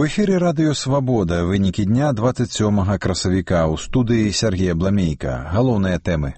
У эфіры радыё «Свабода». Вынікі дня 27 красавіка. У студыі Сергей Бламейка. Галоўныя тэмы.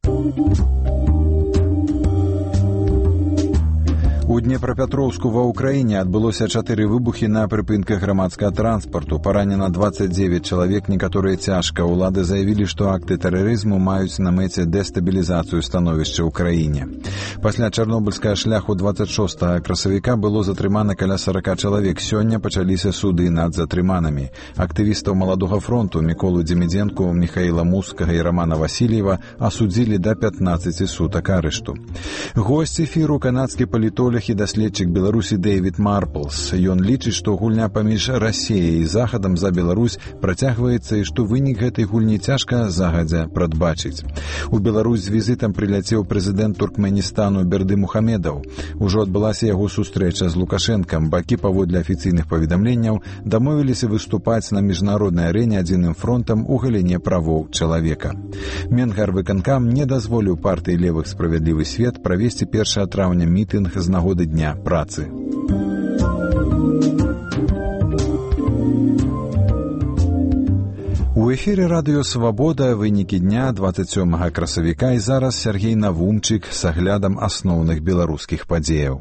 У Днепрапетроўску ва ўкраіне адбылося 4 выбухі на прыпынках грамадскага транспарту. Паранена 29 чалавек, некаторыя цяжка. Улады заявілі, што акты тэрарызму маюць на мэце дэстабілізацыю становішча ў краіне. Пасля чарнобыльскага шляху 26 красавіка было затрымана каля 40 чалавек. Сёння пачаліся суды над затрыманымі. Актывістаў Маладога фронту Міколу Дземідзенку, Міхаіла Мускага і Рамана Васильева асудзілі да 15 сутак арышту. Госць эфіру канадскі палітолог і даследчык Беларусі Дэвід Марплс. Ён лічыць, што гульня паміж Расіяй і Захадам за Беларусь працягваецца і што вынік гэтай гульні цяжка загадзя прадбачыць. У Беларусь з візітам прыляцеў прэзідэнт Туркменістану Бердымухамедаў. Ужо адбылася яго сустрэча з Лукашэнкам. Бакі, паводле афіцыйных паведамленняў, дамовіліся выступаць на міжнароднай арэне адзіным фронтам у галіне правоў чалавека. Менгарвыканкам не дазволіў партыі левых «Справядлівы свет» правесці 1 траўня мітынг з нагоды Дня працы. У эфіры радыё «Свабода» вынікі дня 27 красавіка і зараз Сергей Навумчык з аглядам асноўных беларускіх падзеяў.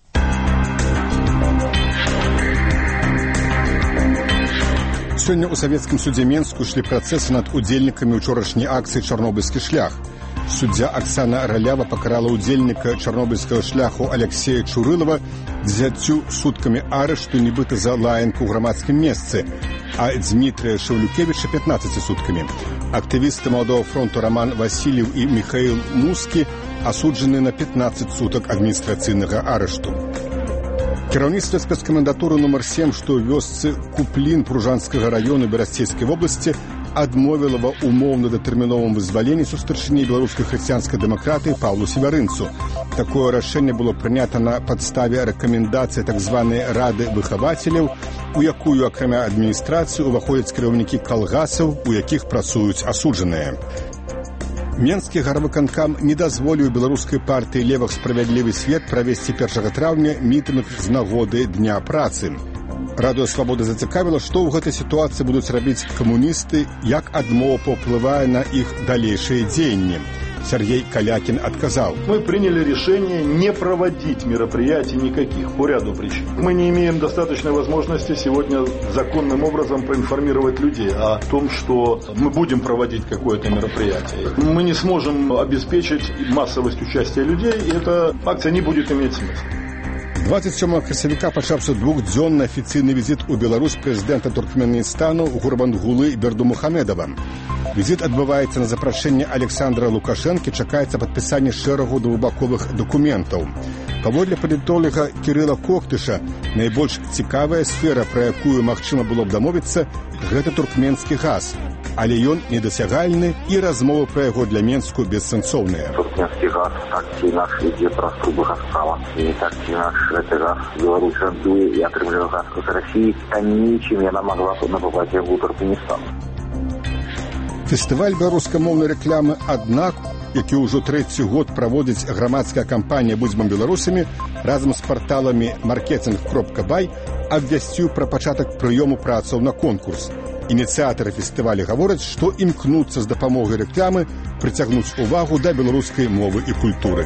Сёння ў савецкім судзе Менску ішлі працэсы над удзельнікамі ўчорашняй акцыі «Чарнобыльскі шлях». Суддзя Аксана Ралява пакарала ўдзельніка чарнобыльскага шляху Алексея Чурылова 10 суткамі арышту нібыта за лаянку ў грамадскім месцы, а Дмітрия Шаўлюкевіча 15 суткамі. Актывісты Маладога фронту Раман Васильев і Міхаіл Мускі асуджаны на 15 сутак адміністрацыйнага арышту. Кіраўніцтва спецкамендатуры нумар 7, што ў вёсцы Куплін Пружанскага раёну Берасцейскай вобласці, адмовіла ва умоўна датэрміновым вызваленні сустарчыні беларускай хрысціянскай дэмакратыі Паўлу Севярынцу. Такое рашэнне было прынята на падставе рэкамендацыі так званай рады выхавацеляў, у якую акрамя адміністрацыі уваходзяць кіраўнікі калгасаў, у якіх працуюць асуджаныя. Менскі гарвыканкам не дазволіў беларускай партыі левых «Справядлівы свет» правесці 1 траўня мітынг з нагоды Дня працы. Радыё «Свабода» зацікавіла, што ў гэтай сітуацыі будуць рабіць камуністы, як адмова паўплывае на іх далейшыя дзеянні. Сергей Калякин отказал. Мы приняли решение не проводить мероприятий никаких по ряду причин. Мы не имеем достаточной возможности сегодня законным образом проинформировать людей о том, что мы будем проводить какое-то мероприятие. Мы не сможем обеспечить массовость участия людей, и эта акция не будет иметь смысла. 27 красавіка пачаўся двухдзённы афіцыйны візіт у Беларусь прэзідэнта Туркменістану Гурбангулы Бердымухамедова. Візіт адбываецца на запрашэнне Александра Лукашэнкі, чакаецца падпісанне шэрагу двухбаковых дакументаў. Паводле палітолага Кірыла Коктыша, найбольш цікавая сфера, пра якую магчыма было б дамовіцца, гэта туркменскі газ. Але ён недасягальны, і размовы пра яго для Менску бессэнсоўныя. Туркменскі газ так ці інакш ідзе праз трубы Газпрома. І так ці інакш гэты газ Беларусь гандлюе і атрымлівае газ з Расіі танней, чым яна магла набываць яго ў Туркменістану. Фестываль беларускамоўнай рэкламы «Аднак», які ўжо 3-й год праводзіць грамадская кампанія «Будзьмам беларусамі» разам з парталамі «Маркетинг.бай» абвясціў пра пачатак прыёму працаў на конкурс. Ініцыятары фестываля гавораць, што імкнуцца з дапамогай рэкламы прыцягнуць увагу да беларускай мовы і культуры.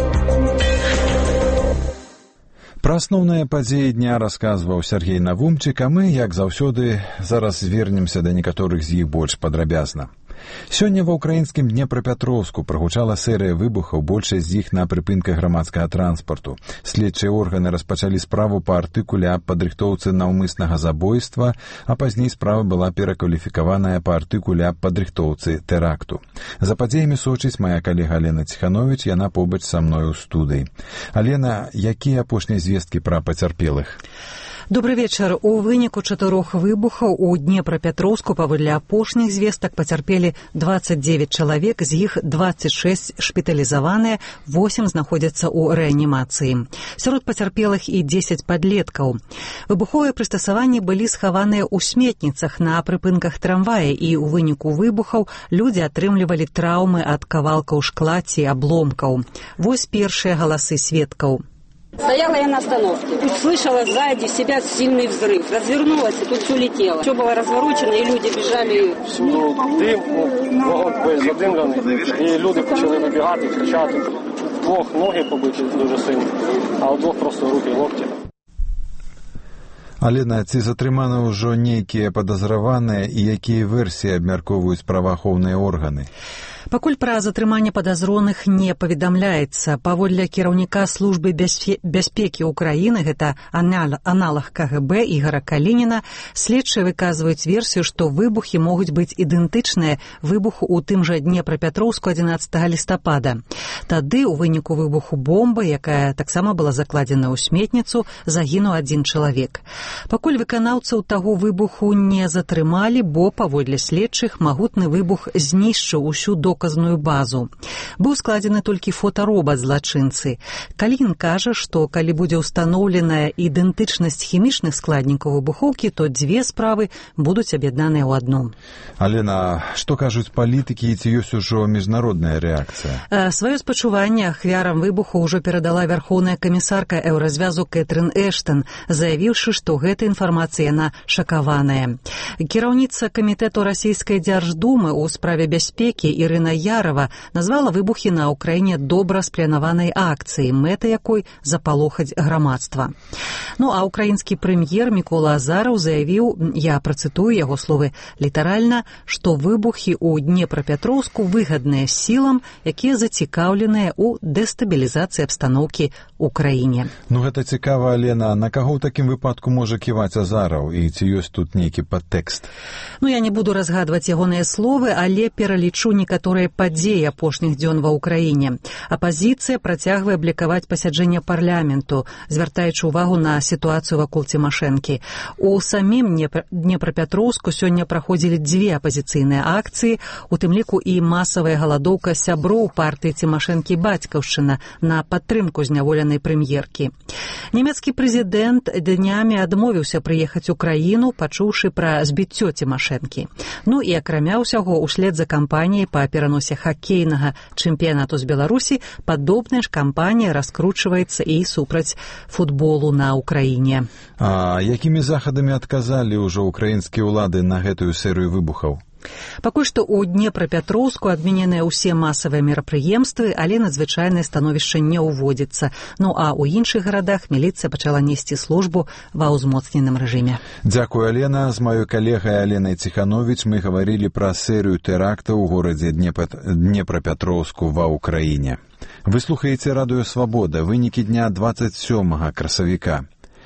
Пра асноўныя падзеі дня расказваў Сергей Навумчык, а мы, як заўсёды, зараз звернемся да некаторых з іх больш падрабязна. Сёння ва ўкраінскім Днепрапетроўску прагучала серыя выбухаў, большасць з іх на прыпынках грамадскага транспарту. Следчыя органы распачалі справу па артыкуле аб падрыхтоўцы наўмыснага забойства, а пазней справа была перакваліфікаваная па артыкуле аб падрыхтоўцы тэракту. За падзеямі сочыць мая калега Алена Ціхановіч, яна побач са мною ў студыі. Алена, якія апошнія звесткі пра пацярпелых? Добрый вечар. У выніку 4 выбухаў у Днепрапетроўску паводле апошніх звестак пацярпелі 29 чалавек, з іх 26 шпіталізаваныя, 8 знаходзяцца ў рэанімацыі. Сярод пацярпелых і 10 падлеткаў. Выбуховыя прыстасаванні былі схаваныя ў сметніцах на прыпынках трамвая, і ў выніку выбухаў людзі атрымлівалі траўмы ад кавалкаў шкла ці абломкаў. Вось першыя галасы сведкаў. Стояла я на остановке. Услышала сзади себя сильный взрыв. Развернулась, и тут все летело. Все было разворочено, и люди бежали. Всюду дим, вогонь весь задимлений. І люди почали вибігати, кричати. Двох ноги побиті дуже сильно, а у двох просто руки, локті. Алена, ці затрыманы ўжо нейкія падазраваныя і якія версіі абмяркоўваюць праваахоўныя органы? Пакуль пра затрыманне падазроных не паведамляецца. Паводле кіраўніка службы бяспекі ўкраіны, гэта аналаг КГБ Ігора Калініна, следчыя выказваюць версію, што выбухі могуць быць ідэнтычныя выбуху ў тым жа Днепрапятроўску 11 лістапада. Тады ў выніку выбуху бомбы, якая таксама была закладзена ў сметніцу, загінуў адзін чалавек. Пакуль выканаўцаў таго выбуху не затрымалі, бо, паводле следчых, магутны выбух знішчыў усю доказную базу. Быў складзены толькі фотаробат злачынцы. Калін кажа, што калі будзе ўстаноўленая ідэнтычнасць хімічных складнікаў выбухоўкі, то дзве справы будуць аб'яднаныя ў адну. Алена, што кажуць палітыкі і ці ёсць ужо міжнародная рэакцыя? Сваё спачуванне ахвярам выбуху ўжо перадала вярхоўная камісарка еўразвязу Кэтрын Эштон, заявіўшы, што гэта інфармацыя яна шакаваная. Кіраўніца камітэту расійскай дзярждумы ў справе бяспекі Ірына Ярова назвала выбухі на Ўкраіне добра спланаванай акцыяй, мэта якой запалохаць грамадства. Ну а ўкраінскі прэм'ер Мікола Азараў заявіў, я працытую яго словы літаральна, што выбухі ў Днепрапятроўску выгадныя сілам, якія зацікаўленыя ў дэстабілізацыі абстаноўкі ў краіне. Ну гэта цікава, Алена, на каго ў такім выпадку можа ківаць Азараў і ці ёсць тут нейкі падтэкст? Ну я не буду разгадваць ягоныя словы, але пералічу некаторыя падзеі апошніх дзён ва ўкраіне. Апазіцыя працягвае блікаваць пасяджэнне парламенту, звяртаючы ўвагу на сітуацыю вакол Цімашэнкі. У самім Днепрапятроўску сёння праходзілі дзве апазіцыйныя акцыі, у тым ліку і масавая галадоўка сяброў партыі Цімашэнкі «Бацькаўшчына» на падтрымку зняволенай прэм'еркі. Нямецкі прэзідэнт днямі адмовіўся прыехаць у краіну, пачуўшы пра збіццё Цімашэнкі. Ну і акрамя ўсяго, услед за кампаніяй па пераносе хакейнага чэмпіянату з Беларусі, падобная ж кампанія раскручваецца і супраць футболу на Ўкраіне. А якімі захадамі адказалі ўжо ўкраінскія ўлады на гэтую серыю выбухаў? Пакуль што ў Днепрапятроўску адмененыя ўсе масавыя мерапрыемствы, але надзвычайнае становішча не ўводзіцца. Ну а ў іншых гарадах міліцыя пачала несці службу ва ўзмоцненым рэжыме. Дзякуй, Алена. З маёй калегай Аленай Ціхановіч мы гаварылі пра серыю тэрактаў у горадзе Днепрапятроўску ва ўкраіне. Вы слухаеце радыё «Свабода», вынікі дня 27 красавіка.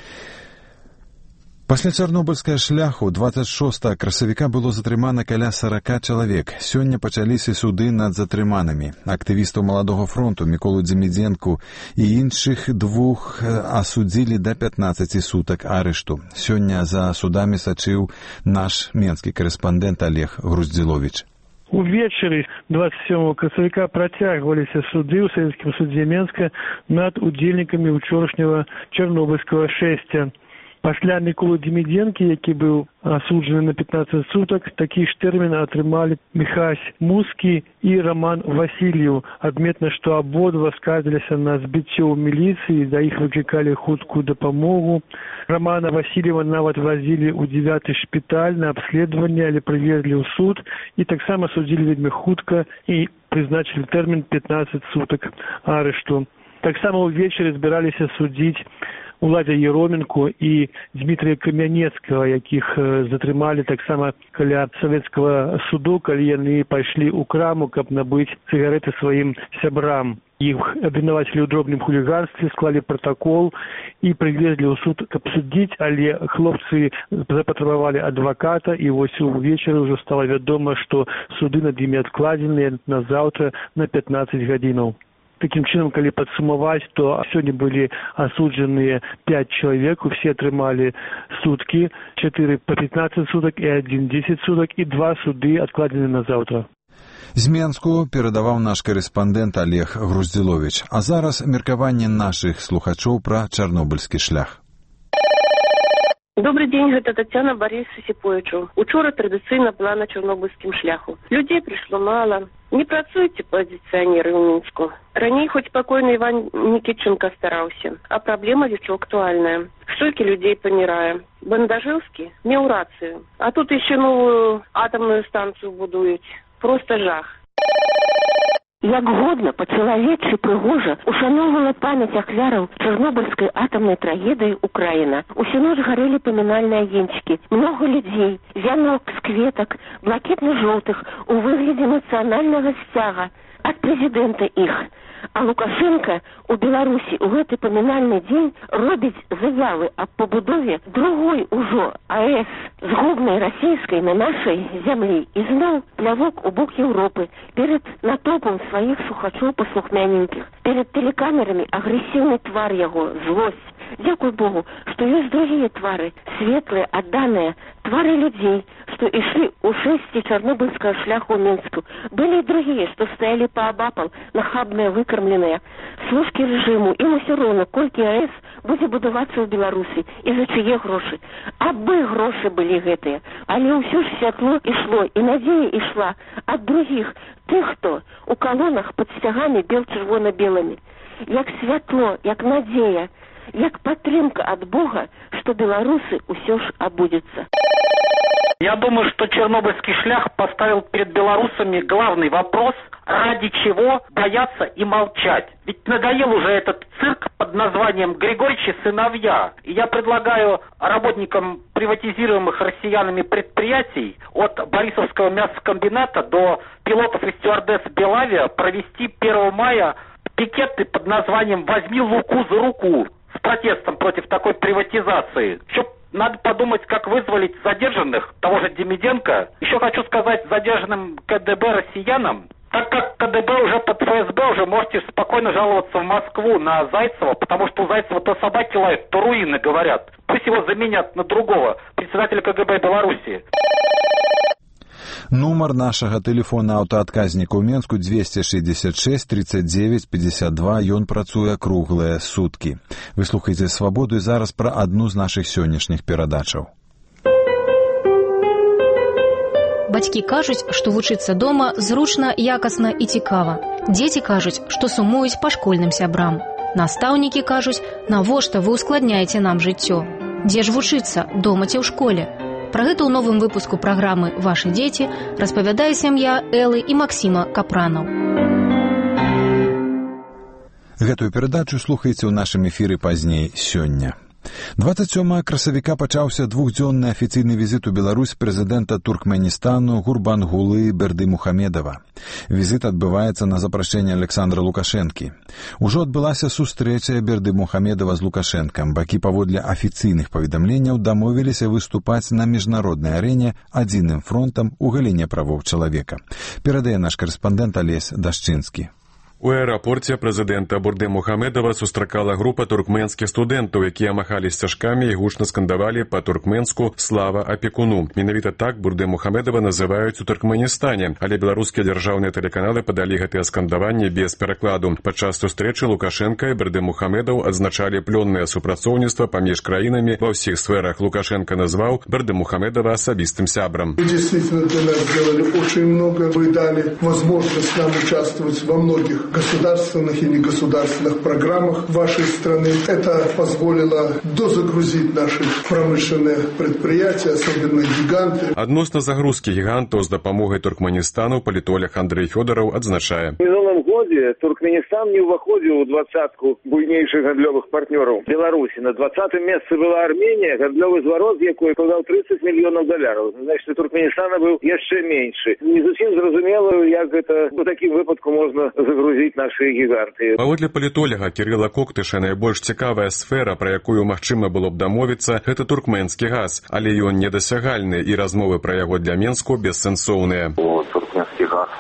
Пасля чарнобыльскага шляху 26 красавіка было затрымана каля 40 чалавек. Сёння пачаліся суды над затрыманымі. Актывістаў Маладога фронту Міколу Дземідзенку і іншых двух асудзілі да 15 сутак арышту. Сёння за судамі сачыў наш менскі карэспандэнт Олег Груздзіловіч. Увечары 27 красавіка працягваліся суды ў савецкім судзе Менска над удзельнікамі учорашняга чарнобыльскага шэсця. Пасля Міколы Дземідзенкі, які быў асуджаны на 15 сутак, такі ж тэрмін атрымалі Міхась Мускі і Роман Васильев. Адметна, што абодва скардзіліся на збіццё ў міліцыі, да іх выклікалі хуткую дапамогу. Романа Васильева нават вазілі ў 9-й шпіталь на абследаванне, але прывезлі ў суд і таксама судзілі вельмі хутка і прызначылі тэрмін 15 сутак арышту. Таксама ўвечары збіраліся судзіць Уладзя Ероменко і Дмітрия Камянецкага, якіх затрымалі таксама каля савецкага суду, калі яны пайшлі ў краму, каб набыць цыгареты сваім сябрам. Іх абвінавацілі ў дробным хуліганстве, склалі пратакол і прывезлі ў суд, каб судзіць, але хлопцы запатрабавалі адваката, і вось увечары ўжо стала вядома, што суды над імі адкладзеныя на заўтра на 15 гадзінаў. Такім чынам, калі падсумаваць, то сёння былі асуджаныя 5 чалавек, усе атрымалі суткі, 4 па 15 сутак і 1 10 сутак, і 2 суды адкладзены на заўтра. З Менску перадаваў наш карэспандэнт Олег Груздзіловіч. А зараз меркаванне нашых слухачоў пра чарнобыльскі шлях. Добрый день, гэта Татьяна Борис Сипоевичу. Учора традыцыйна была на чарнобыльскім шляху. Людей прыйшло мало. Не працуйте пазіцыянеры ў Мінску. Раней хоць спакойны Іван Никитченко стараўся, а праблема весьма актуальная. Столькі людей памірае. Бандажевскі меў рацыю. А тут еще новую атомную станцию будуюць. Просто жах. Як годна, па-чалавечы прыгожа ушаноўвала памяць ахвяраў чарнобыльскай атамнай трагедыі Украіна. Усю ноч гарэлі памінальныя агеньчыкі. Многа людзей, вянок з кветак, блакітна-жоўтых у выглядзе нацыянальнага сцяга ад прэзідэнта іх. А Лукашенко у Беларусі ў гэты памінальны дзень робіць заявы аб пабудове другой ужо АЭС згубнай расійскай на нашай зямлі. І зноў плявок у бок Еўропы перад натоўпам сваіх слухачоў паслухмяненькіх. Перад тэлекамерамі агрэсіўны твар яго, злосць. Дзякуй Богу, што ёсць другія твары, светлыя, адданыя, твары людзей, што ішлі ў шэсці чарнобыльскага шляху ў Мінску. Былі і другія, што стаялі паабапал, нахабныя, выкармленыя. Служкі рэжыму, ім усё роўна, колькі АЭС будзе будавацца ў Беларусі і за чые грошы. Абы грошы былі гэтыя, але ўсё ж святло ішло, і надзея ішла ад другіх, тых, хто у калонах пад сцягамі бел-чырвона-белымі. Як святло, як надзея, як падтрымка ад Бога, што беларусы ўсё ж абудзяцца. Я думаю, что чернобыльский шлях поставил перед белорусами главный вопрос, ради чего бояться и молчать. Ведь надоел уже этот цирк под названием «Григорьевичи сыновья». И я предлагаю работникам приватизируемых россиянами предприятий от Борисовского мясокомбината до пилотов и стюардесс Белавиа провести 1 мая пикеты под названием «Возьми Луку за руку» с протестом против такой приватизации. Надо подумать, как вызволить задержанных, того же Демиденко. Еще хочу сказать задержанным КДБ россиянам, так как КДБ уже под ФСБ, уже можете спокойно жаловаться в Москву на Зайцева, потому что у Зайцева то собаки лают, то руины говорят. Пусть его заменят на другого, председателя КГБ Беларуси. Нумар нашага тэлефона аўтаадказніка ў Менску 266 39 52. Ён працуе круглыя суткі. Вы слухаеце «Свабоду» і зараз пра адну з нашых сённяшніх перадачаў. Бацькі кажуць, што вучыцца дома зручна, якасна і цікава. Дзеці кажуць, што сумуюць па школьным сябрам. Настаўнікі кажуць, навошта вы ускладняеце нам жыццё? Дзе ж вучыцца, дома ці ў школе? Пра гэта ў новым выпуску праграмы «Вашы дзеці» распавядае сям'я Элы і Максіма Капранаў. Гэтую перадачу слухаеце ў нашым эфіры пазней сёння. 27 красавіка пачаўся двухдзённы афіцыйны візіт у Беларусь прэзідэнта Туркменістану Гурбангулы Бердымухамедова. Візіт адбываецца на запрашэнне Александра Лукашэнкі. Ужо адбылася сустрэча Бердымухамедова з Лукашэнкам. Бакі паводле афіцыйных паведамленняў дамовіліся выступаць на міжнароднай арэне адзіным фронтам у галіне правоў чалавека. Перадае наш карэспандэнт Алесь Дашчынскі. У аэрапорце прэзідэнта Бердымухамедова сустракала група туркменскіх студэнтаў, якія махалі сцяжкамі і гучна скандавалі па-туркменску «Слава апекуну». Менавіта так Бердымухамедова называюць у Туркменістане, але беларускія дзяржаўныя тэлеканалы падалі гэтыя скандаванні без перакладу. Падчас сустрэчы Лукашенка і Бердымухамедов адзначалі плённае супрацоўніцтва паміж краінамі ва ўсіх сферах. Лукашенко назваў Бердымухамедова асабістым сябрам. Вы действительно для нас сделали очень много, вы дали возможность нам участвовать во многих государственных и негосударственных программах вашей страны. Это позволило дозагрузить наши промышленные предприятия, особенно гиганты. Адносна загрузкі гігантаў з дапамогай Туркменістану палітолог Андрей Фёдоров адзначае. В минулом году Туркменистан не уваходил в 20-ку буйнейших гандлёвых партнеров Беларуси. На 20-м месте была Армения, гандлёвый зворот, якой подал $30 миллионов. Значит, у Туркменистана был еще меньше. Не зусім зразумело, як это по таким выпадкам можно загрузить наши гиганты. Паводле палітолога Кірыла Коктыша найбольш цікавая сфера, пра якую магчыма было б дамовіцца, гэта туркменскі газ, але ён недасягальны і размовы пра яго для Менску бессэнсоўныя. Туркменский газ так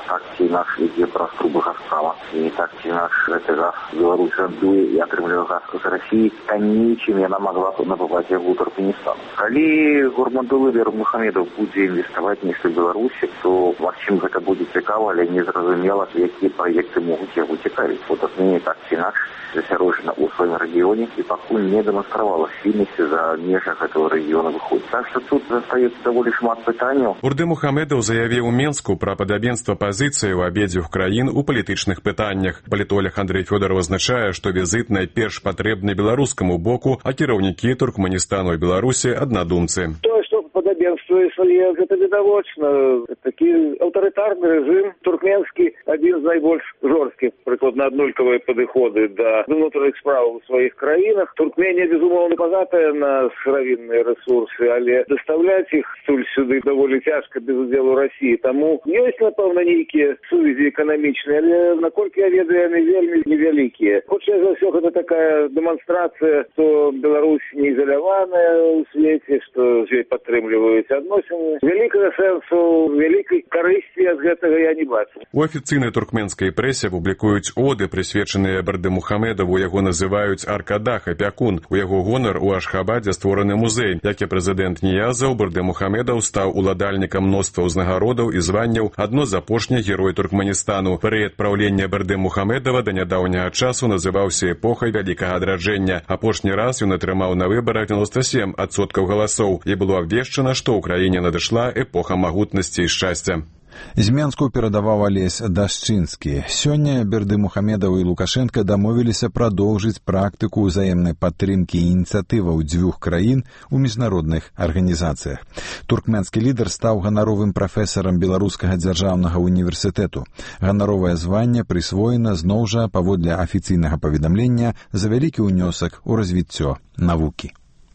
акцыі наш ідзе праз трубы Газпрома. І так ці наш РТГАЗ Беларусь гандлюе і атрымлівае газ з Расіі танней, чым яна магла набываць яго ў Туркменістан. Калі Гурмандулы Бермухамедов будзе інвеставаць нешта в Беларусі, то магчым гэта будзе цікава, але незразумела, якія праекты могуць яго цікавіць. Туркменія так ці інакш засярожана ў сваім рэгіёне і пакуль не дэманстравала сільнасці за межах гэтага рэгіёна выходзіць. Так што тут застаецца даволі шмат пытанняў. Бурдымухамедов заявіў у Менску пра падабенства пазіцыі ў абедзвюх краін у палітычных пытаннях. Палітолог Андрей Фёдоров азначае, што візіт найперш патрэбны беларускаму боку, а кіраўнікі Туркменістану і Беларусі аднадумцы. Падабенство ісляе, гэта відавочна. Такі аўтарытарны рэжым туркменскі адзін з найбольш жорсткіх, прыкладна аднолькавыя падыходы да внутренних справ у сваіх краінах. Туркменія, безумоўна, багатая на сыравінныя рэсурсы, але даставляць іх сюды даволі цяжка без удзелу Расіі. Таму ёсць, напэўна, нейкія сувязі эканамічныя, але, наколькі я ведаю, яны вельмі невялікія. Хутчэй за ўсё, гэта такая дэманстрацыя, што Беларусь не ізаляваная ў свеце, што з ёй падтрымліваюць адносіны. Вялікага сэнсу, вялікай карысці ад гэтага я не бачу. У афіцыйнай туркменскай прэсе публікуюць оды, прысвечаныя Бурдымухамедову, яго называюць Аркадах Апякун. У яго гонар у Ашхабадзе створаны музей. Як і прэзідэнт Ніязаў, Бурдымухамедов стаў уладальнікам мноства ўзнагародаў і званняў, адно з апошніх герой Туркменістану. Перыяд праўлення Бурдымухамедова да нядаўняга часу называўся эпохай вялікага адраджэння. Апошні раз ён атрымаў на выбарах 97% галасоў і было абвешчана, што ў краіне надышла эпоха магутнасці і шчасця. З Менску перадаваў Алесь Дашчынскі. Сёння Бурдымухамедов і Лукашенко дамовіліся прадоўжыць практыку ўзаемнай падтрымкі і ініцыятываў дзвюх краін у міжнародных арганізацыях. Туркменскі лідар стаў ганаровым прафесарам Беларускага дзяржаўнага універсітэту. Ганаровае званне прысвоена зноў жа паводле афіцыйнага паведамлення за вялікі ўнёсак у развіццё навукі.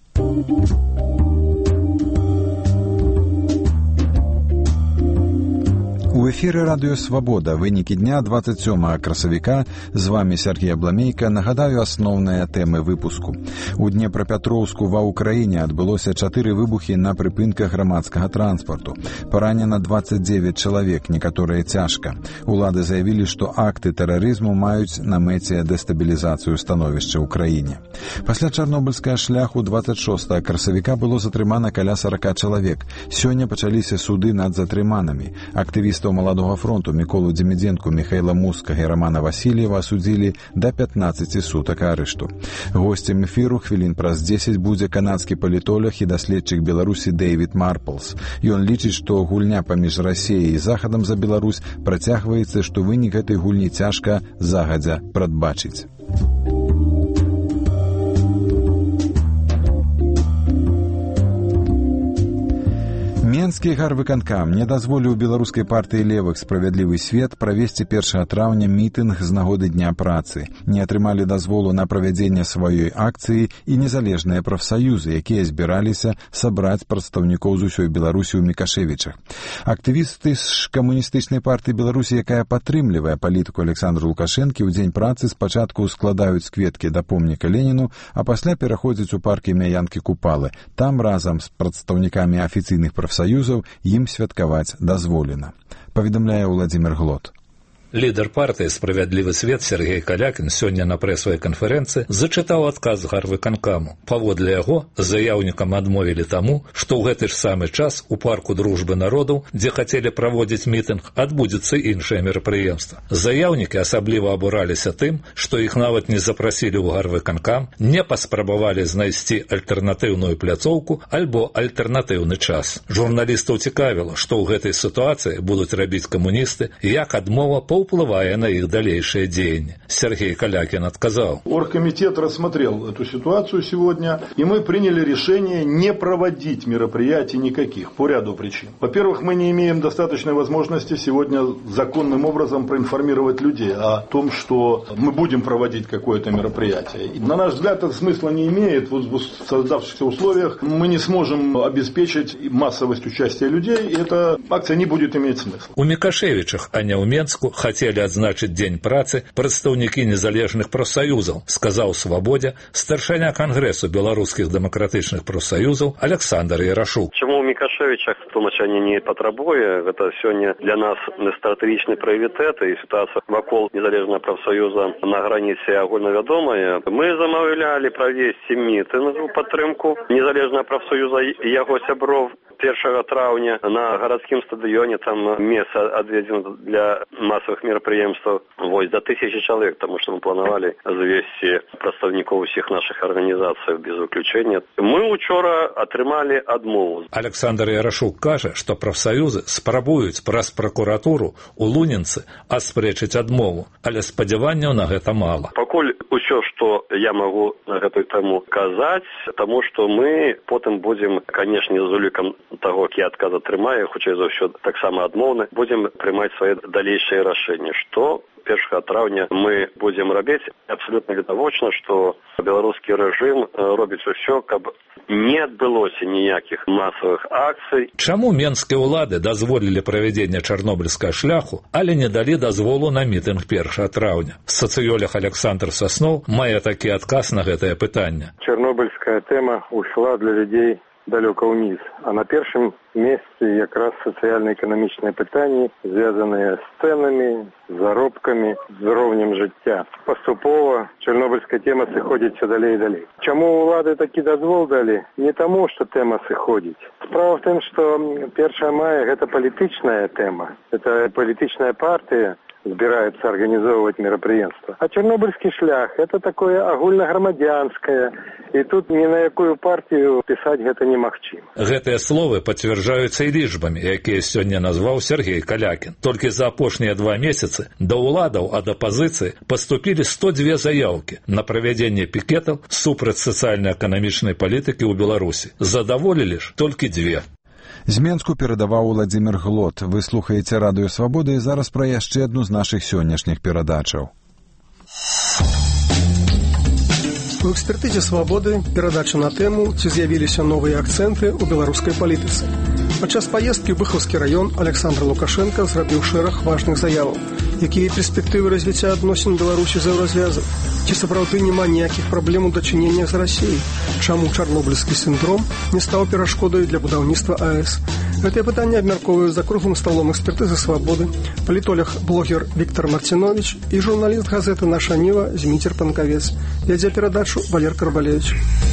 У эфіры радыё «Свабода». Вынікі дня 27 красавіка. З вамі Сергей Абламейка. Нагадаю асноўныя тэмы выпуску. У Днепрапятроўску ва ўкраіне адбылося 4 выбухі на прыпынках грамадскага транспарту. Паранена 29 чалавек, некаторыя цяжка. Улады заявілі, што акты тэрарызму маюць на мэце дэстабілізацыю становішча ў краіне. Пасля чарнобыльскага шляху 26 красавіка было затрымана каля 40 чалавек. Сёння пачаліся суды над затрыманымі. Актывістаў Маладога фронту Міколу Дземідзенку, Міхаіла Мускага і Рамана Васильева асудзілі да 15 сутак арышту. Госцем эфіру хвілін праз 10 будзе канадскі палітолог і даследчык Беларусі Дэвід Марплс. Ён лічыць, што гульня паміж Расіяй і Захадам за Беларусь працягваецца, што вынік гэтай гульні цяжка загадзя прадбачыць. Менскі гарвыканкам не дазволіў беларускай партыі левых «Справядлівы свет» правесці 1 траўня мітынг з нагоды Дня працы. Не атрымалі дазволу на правядзенне сваёй акцыі і незалежныя прафсаюзы, якія збіраліся сабраць прадстаўнікоў з усёй Беларусі ў Мікашевічах. Актывісты з камуністычнай партыі Беларусі, якая падтрымлівае палітыку Александра Лукашэнкі, у Дзень працы спачатку складаюць кветкі да помніка Леніну, а пасля пераходзяць у парк імя Янкі Купалы. Там разам з прадстаўнікамі афіцыйных прафсаюзаў ім святкаваць дазволена. Паведамляе Владзімир Глот. Лідар партыі «Справядлівы свет» Сергей Калякін сёння на прэсавай канферэнцыі зачытаў адказ гарвыканкаму. Паводле яго, заяўнікам адмовілі таму, што ў гэты ж самы час у парку дружбы народаў, дзе хацелі праводзіць мітынг, адбудзецца іншае мерапрыемства. Заяўнікі асабліва абураліся тым, што іх нават не запрасілі ў гарвыканкам, не паспрабавалі знайсці альтэрнатыўную пляцоўку альбо альтэрнатыўны час. Журналістаў цікавіла, што ў гэтай сітуацыі будуць рабіць камуністы, як адмова уплывая на их дальнейшее деяние. Сергей Калякин отказал. Оргкомитет рассмотрел эту ситуацию сегодня, и мы приняли решение не проводить мероприятий никаких по ряду причин. Во-первых, мы не имеем достаточной возможности сегодня законным образом проинформировать людей о том, что мы будем проводить какое-то мероприятие. И, на наш взгляд, это смысла не имеет. Вот в создавшихся условиях мы не сможем обеспечить массовость участия людей, и эта акция не будет иметь смысла. У Микошевичах, а не у Менску, хотели адзначыць дзень працы прадстаўнікі незалежных прафсаюзаў, сказаў «Свабодзе» старшыня Кангрэсу беларускіх дэмакратычных прафсаюзаў Александр Ярашук. Чаму ў Мікашевічах тлумачэння не патрабуе? Гэта сёння для нас стратэгічны прыоритет, і сітуацыя вакол незалежнага прафсаюза на граніцы агульнавядомая. Мы замаўлялі правесці мітынг у падтрымку незалежнага прафсаюза і яго сяброў 1 траўня на гарадскім стадыёне. Там месца адведзена для масавых мерапрыемстваў до 1000 чалавек, таму што мы планавалі завесці прадстаўнікоў усіх нашых арганізацый без выключэння. Мы учора атрымалі адмову. Александр Ярашук кажа, што прафсаюзы спрабуюць праз пракуратуру у Лунінцы аспрэчыць адмову, але спадзяванняў на гэта мала. Пакуль усё, што я магу на гэтую тэму казаць, таму што мы потым будзем, канешне, з улікам таго, які адказ атрымае, хутчэй за ўсё таксама адмоўны, будзем прымаць свае далейшыя рашэнні. Што 1 траўня мы будзем рабіць? Абсолютно відавочна, што беларускі рэжым робіць усё, каб не адбылося ніякіх масавых акцый. Чаму менскія ўлады дазволілі правядзенне чарнобыльскага шляху, але не далі дазволу на мітынг 1 траўня? Сацыёлог Александр Сасноў мае такі адказ на гэтае пытанне. Чарнобыльская тэма ушла для людзей далеко вниз. А на первом месте якраз социально-экономичные пытания, звязанные с ценами, заробками, з уровнем життя. Поступово чорнобильська тема сиходить все далі і далі. Чому влади такі дозвол дали? Не тому, що тема сиходить. Справа в том, что 1 мая – это политичная тема. Это политичная партия збираются организовывать мероприятия. А Чернобыльский шлях – это такое агульнаграмадзянское. И тут ни на якую партию писать это немагчыма. Гэтыя словы подтверждаются и лічбамі, якія сёння назваў Сергей Калякін. Толькі за апошнія 2 месяцы да ўладаў ад апазіцыі паступілі 102 заявкі на правядзенне пікетаў супраць сацыяльна-эканамічнай палітыкі ў Беларусі. Задаволілі ж толькі 2. З Менску перадаваў Владзімір Глот. Вы слухаеце Радыё Свабода, і зараз пра яшчэ адну з нашых сённяшніх перадачаў. У экспертызе «Свабоды» перадача на тэму, ці з'явіліся новыя акцэнты ў беларускай палітыцы. Падчас паездкі ў Быхаўскі раён Александр Лукашенко зрабіў шэраг важных заяваў. Якія перспектывы развіцця адносін Беларусі з еўразвязам? Ці сапраўды няма ніякіх праблем у дачыненнях з Расіяй? Чаму чарнобыльскі сіндром не стаў перашкодай для будаўніцтва АЭС? Гэтыя пытанні абмяркоўваюць за круглым сталом экспертызы «Свабоды» палітолог-блогер Віктор Марцінович і журналіст газеты «Наша Ніва» Зміцер Панкавец. Вядзе перадачу Валер Карбалевич.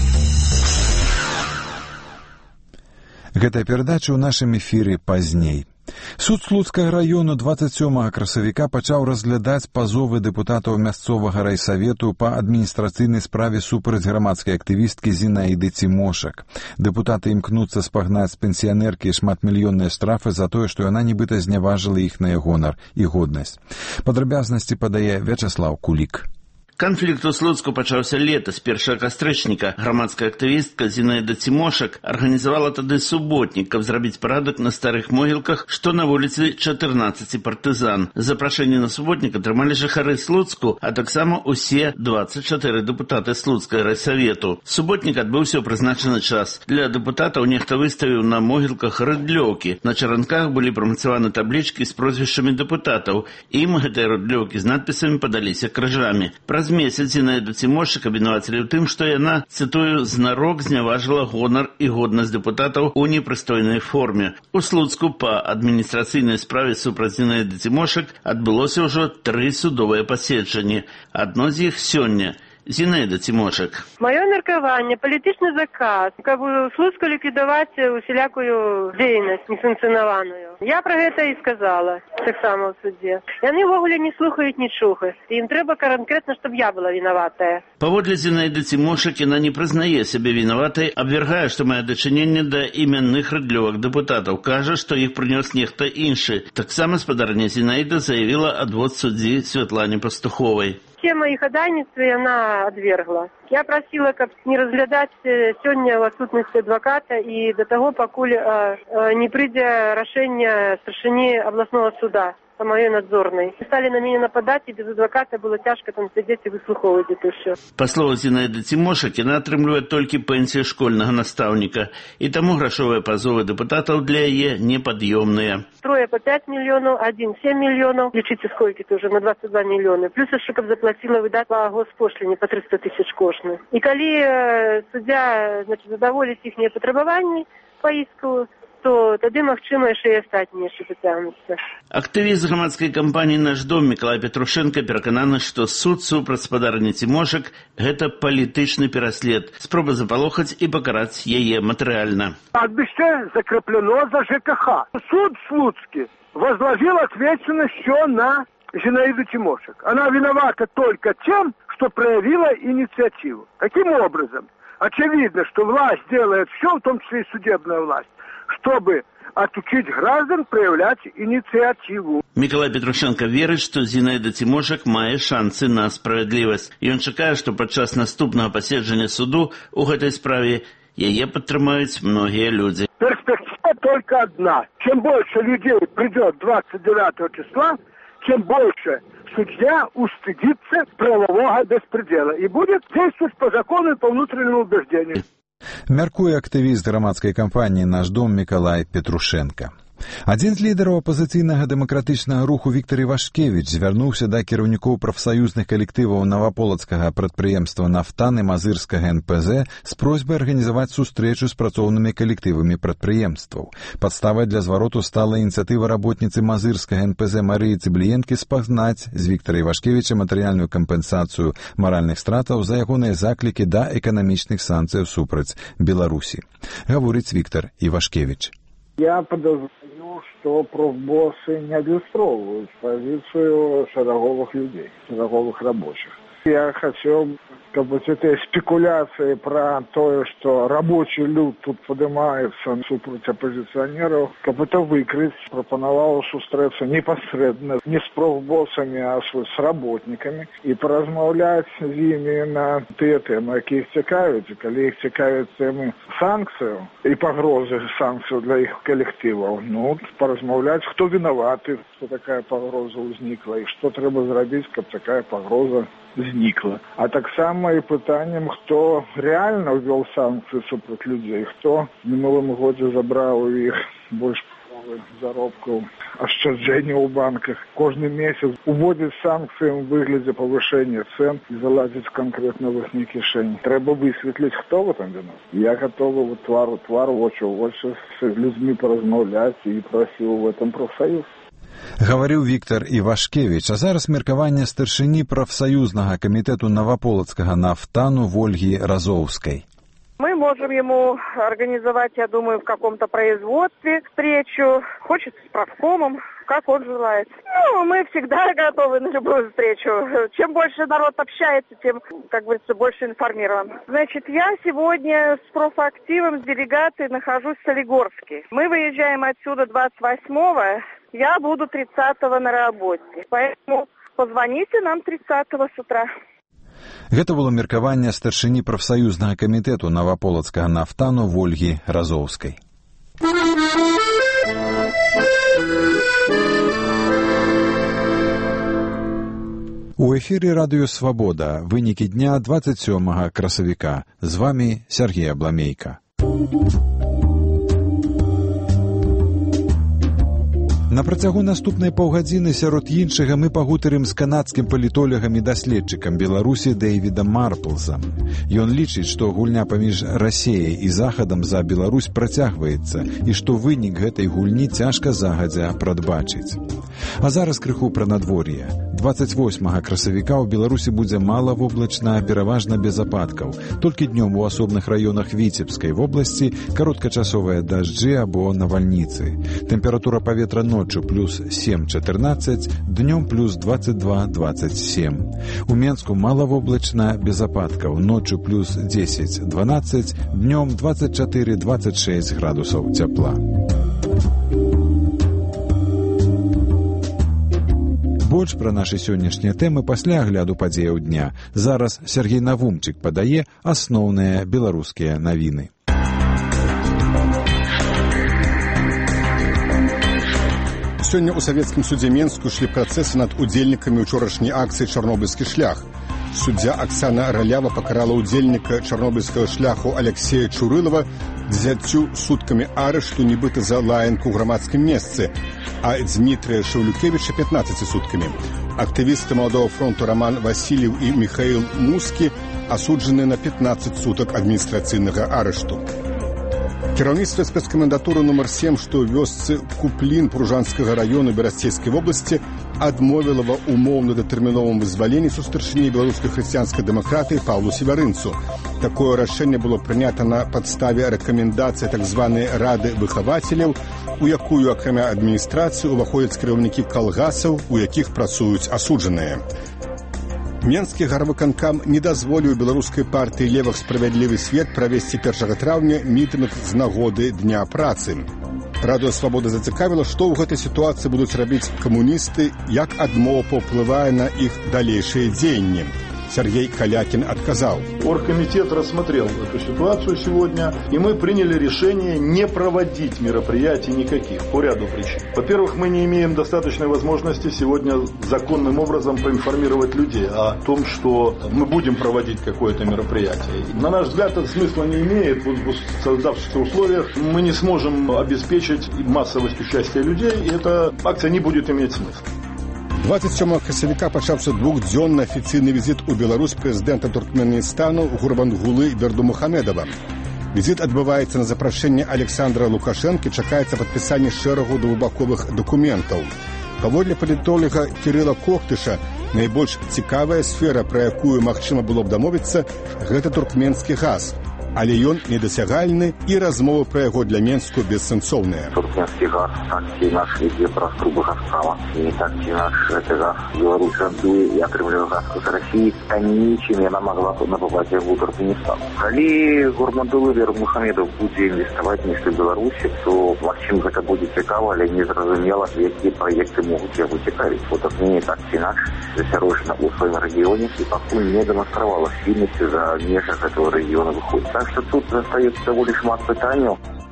Гэтая перадача ў нашым эфіры пазней. Суд Слуцкага раёну 27 красавіка пачаў разглядаць пазовы дэпутатаў мясцовага райсавету па адміністрацыйнай справе супраць грамадскай актывісткі Зінаіды Цімошак. Дэпутаты імкнуцца спагнаць з пенсіянеркі шматмільённыя штрафы за тое, што яна нібыта зняважыла іхныя гонар і годнасць. Падрабязнасці падае Вячаслаў Кулік. Канфлікт у Слуцку пачаўся летась 1 кастрычніка. Грамадская актывістка Зінаіда Цімошак арганізавала тады суботнік, каб зрабіць парадак на старых могілках, што на вуліцы 14 партызан. Запрашэнне на суботнік атрымалі жыхары Слуцку, а таксама усе 24 дэпутаты Слуцкага райсавету. Суботнік адбыўся ў прызначаны час. Для дэпутатаў нехта выставіў на могілках рыдлёўкі. На чаранках былі прамацаваны таблічкі з прозвішчамі дэпутатаў. Ім гэтыя рыдлёўкі з надпісамі падаліся крыжамі. Праз месяц Зінаіду Цімошак абвінавацілі ў тым, што яна, цытую, знарок зняважыла гонар і годнасць дэпутатаў у непрыстойнай форме. У Слуцку па адміністрацыйнай справе супраць Зінаіды Цімошак адбылося ўжо 3 судовыя паседжанні. Адно з іх сёння. Зінаіда Цімошак. Маё меркаванне, палітычны заказ, каб у Слуцку ліквідаваць усялякую дзейнасць нефункцыянаваную. Я пра гэта і сказала, таксама ў судзе. Яны ўвогуле не слухаюць нічога. Ім трэба канкрэтна, щоб я была вінаватая. Паводле Зінаіды Цімошак яна не прызнае сябе вінаватай, абвяргае, што мае дачыненне да іменных рыдлёвак дэпутатаў. Кажа, што іх прынёс нехта іншы. Таксама спадарня Зінаіда заявіла адвод суддзі Святлане Пастуховай. Все мои ходайніцтвы яна адвергла. Я просила, каб не разглядаць сёння ў адсутнасці адваката і да таго, пакуль не прыйдзе рашэнне старшыні абласнога суда. по моей надзорной. Стали на меня нападать, и без адвоката было тяжко там сидеть и выслуховывать это все. Па словах Зінаіды Цімошак, яна атрымлівае толькі пенсію школьнага настаўніка, і таму грашовыя пазовы дэпутатаў для яе непад'ёмныя. Трое по 5 миллионов, один 7 миллионов. Лечите сколько-то уже, на 22 миллиона. Плюс еще как заплатила выдать по госпошлине по 300 тысяч кошны. И коли судья, значит, задоволит их потребований по иску, то тады магчыма яшчэ і астатнія яшчэ пацягнуцца. Актывіст грамадскай кампаніі «Наш дом» Мікалай Петрушенко перакананы, што суд супраць спадарні Цімошак – гэта палітычны пераслед, спроба запалохаць і пакараць яе матэрыяльна. Кладбище закреплено за ЖКХ. Суд Слуцкий возложил ответственность все на Зинаиду Цимошак. Она виновата только тем, что проявила инициативу. Каким образом? Очевидно, что власть делает все, в том числе и судебная власть, чтобы отучить граждан проявлять инициативу. Мікалай Петрушенко верыць, што Зінаіда Цімошак мае шансы на справядлівасць. І ён чакае, што падчас наступнага паседжання суду у гэтай справе яе падтрымаюць многія людзі. Перспектива только одна. Чем больше людей придет 29 числа, тем больше судья устыдится правового беспредела и будет действовать по закону и по внутреннему убеждению. Мяркуе актывіст грамадскай кампаніі «Наш дом» Мікалай Петрушенко. Адзін з лідараў апазіцыйнага дэмакратычнага руху Віктор Івашкевіч звярнуўся да кіраўнікоў прафсаюзных калектываў наваполацкага прадпрыемства «Нафтан» і мазырскага НПЗ з просьбай арганізаваць сустрэчу з працоўнымі калектывамі прадпрыемстваў. Падставай для звароту стала ініцыятыва работніцы мазырскага НПЗ Марыі Цыбліенкі спазнаць з Віктора Івашкевіча матэрыяльную кампенсацыю маральных стратаў за ягоныя заклікі да эканамічных санкцыяў супраць Беларусі. Гаворыць Віктор Івашкевіч. Я подозреваю, что профбоссы не адлюстровывают позицию шаговых людей, шаговых рабочих. Я хотел, как бы, этой спекуляции про то, что рабочий люд тут поднимается супротив оппозиционеров, как бы это выкрыть. Пропоновал встретиться непосредственно не с профбоссами, а с работниками и поразмовлять с ними на те темы, які их цікавят. И когда их цікавят темы санкций и погрозы санкций для их коллективов, ну, поразмовлять, кто виноват, что такая погроза возникла, и что треба сделать, чтобы такая погроза зникла. А так само и пытанием, кто реально ввел санкции супротив людей, кто в минулом году забрал у них больше заробков, ощаджения у банках. Каждый месяц уводит санкции в выгляде повышения цен и залазить конкретно в их кишень. Треба высветлить, кто в этом виноват. Я готов вот твар в очи с людьми поразмовлять и просил в этом профсоюз. Гаварыў Віктор Івашкевіч, а зараз меркаванне старшыні прафсаюзнага камітэту наваполацкага «Нафтану» Ольги Разоўскай. Мы можем ему организовать, я думаю, в каком-то производстве встречу, хочет с правкомом, как он желает. Ну, мы всегда готовы на любую встречу. Чем больше народ общается, тем, как говорится, больше информирован. Значит, я сегодня с профактивом, с делегацией нахожусь в Солигорске. Мы выезжаем отсюда 28-го, я буду 30-го на работе. Поэтому позвоните нам 30-го с утра. Гэта было меркаванне старшыні прафсаюзнага камітэту наваполацкага «Нафтану» Ольгі Разоўскай. У эфіры радыё «Свабода». Вынікі дня 27 красавіка. З вамі Сергей Абламейка. На працягу наступнай паўгадзіны сярод іншага мы пагутарым з канадскім палітолагам і даследчыкам Беларусі Дэйвідам Марплзам. Ён лічыць, што гульня паміж Расіяй і Захадам за Беларусь працягваецца і што вынік гэтай гульні цяжка загадзя прадбачыць. А зараз крыху пра надвор'е. 28 красавіка ў Беларусі будзе малавоблачна, пераважна без ападкаў. Толькі днём у асобных раёнах Віцебскай вобласці кароткачасовыя дажджы або навальніцы. Тэмпература паветра ноччу плюс 7-14, днём плюс 22-27. У Менску малавоблачна, без ападкаў, ноччу плюс 10-12, днём 24-26 градусаў цяпла. Больш пра нашы сённяшнія тэмы пасля агляду падзеяў дня. Зараз Сергей Навумчык падае асноўныя беларускія навіны. Сёння ў савецкім судзе Менску шлі працэсы над удзельнікамі ўчорашняй акцыі «Чарнобыльскі шлях». Суддзя Аксана Ралява пакарала удзельніка чарнобыльскага шляху Алексея Чурылова 10 суткамі арышту нібыта за лаянку ў грамадскім месцы, а Дмітрия Шаўлюкевіча 15 суткамі. Актывісты Маладого фронту Роман Васильев і Михаил Мускі асуджаны на 15 сутак адміністрацыйнага арышту. Кіраўніцтва спецкамендатуры нумар 7, што ў вёсцы Куплін Пружанскага раёну Берасцейскай вобласці, адмовіла ва умоўна-датэрміновым вызваленні сустаршыні беларускай хрысціянскай дэмакратыі Паўлу Севярынцу. Такое рашэнне было прынята на падставе рэкамендацыі так званай рады выхавацеляў, у якую акрамя адміністрацыі уваходзяць кіраўнікі калгасаў, у якіх працуюць асуджаныя. Менскі гарвыканкам не дазволіў беларускай партыі левых «Справядлівы свет» правесці 1 траўня мітынг з нагоды Дня працы. Радыё «Свабода» зацікавіла, што ў гэтай сітуацыі будуць рабіць камуністы, як адмова паўплывае на іх далейшыя дзеянні. Сергей Калякин отказал. Оргкомитет рассмотрел эту ситуацию сегодня, и мы приняли решение не проводить мероприятий никаких по ряду причин. Во-первых, мы не имеем достаточной возможности сегодня законным образом поинформировать людей о том, что мы будем проводить какое-то мероприятие. На наш взгляд, это смысла не имеет. В создавшихся условиях мы не сможем обеспечить массовость участия людей, и эта акция не будет иметь смысла. 27 красавіка пачаўся двухдзённы афіцыйны візіт у Беларусь прэзідэнта Туркменістану Гурбангулы Бердымухамедова. Візіт адбываецца на запрашэнне Александра Лукашэнкі, чакаецца падпісанне шэрагу двухбаковых дакументаў. Паводле палітолага Кірыла Коктыша, найбольш цікавая сфера, пра якую магчыма было б дамовіцца, гэта туркменскі газ. Але ён недасягальны, і размовы пра яго для Менску бессэнсоўныя. Туркменский газ, так и наш везде про трубы Газпрома. И так и наш газ Беларусь рандует и отрывает газ с России. Ничем она могла набывать в Туркменистан. Коли Гурбангулы Бердымухамедов будет инвестовать в Беларуси, то максимум это будет цікаво, але не зразумело, какие проекты могут его цікавить. Вот Туркмения так и наш засярожена у своем регионе и пока не демонстрировала сильности за межах этого региона выходит. Что тут остается довольно шмат пытанняў.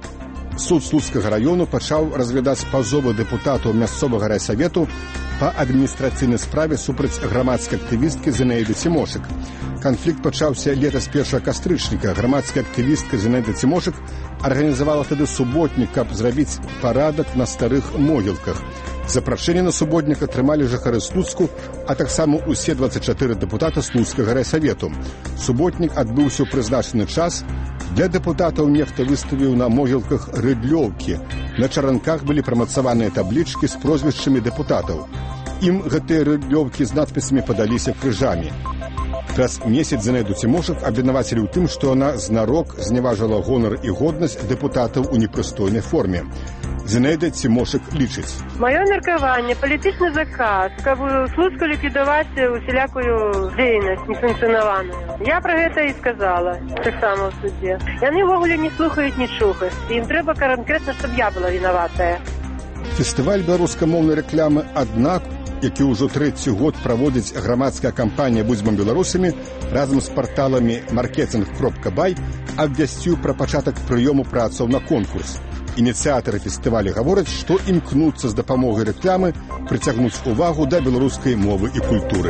Суд Слуцкага раёну пачаў разглядаць пазовы дэпутатаў мясцовага райсавету па адміністрацыйнай справе супраць грамадскай актывісткі Зінаіды Цімошак. Канфлікт пачаўся летась 1 кастрычніка. Грамадская актывістка Зінаіда Цімошак арганізавала тады суботнік, каб зрабіць парадак на старых могілках. Запрашэнне на суботнік атрымалі жыхары Слуцку, а таксама усе 24 дэпутата Слуцкага райсавету. Суботнік адбыўся ў прызначаны час. Для дэпутатаў нехта выставіў на могілках рыдлёўкі. На чаранках былі прамацаваныя таблічкі з прозвішчамі дэпутатаў. Ім гэтыя рыдлёўкі з надпісамі падаліся крыжамі. Праз месяц Зінаіду Цімошак абвінавацілі ў тым, што яна знарок зневажала гонар і годнасць дэпутатаў у непрыстойнай форме. Зінаіда Цімошак лічыць. Мое меркаванне, палітычны заказ, каб у Слуцку ліквідаваць усялякую дзейнасць несанкцыянаваную. Я пра гэта і сказала, таксама ў судзе. Яны ўвогуле не слухаюць нічога. Ім трэба канкрэтна, щоб я была вінаватая. Фестываль беларускамоўнай рэкламы «Аднак», які ўжо 3-й год праводзіць грамадская кампанія «Будзьмам беларусамі» разам з парталамі «Маркетинг.бай» абвясціў пра пачатак прыёму працаў на конкурс. Ініцыятары фестываля гавораць, што імкнуцца з дапамогай рэкламы прыцягнуць увагу да беларускай мовы і культуры.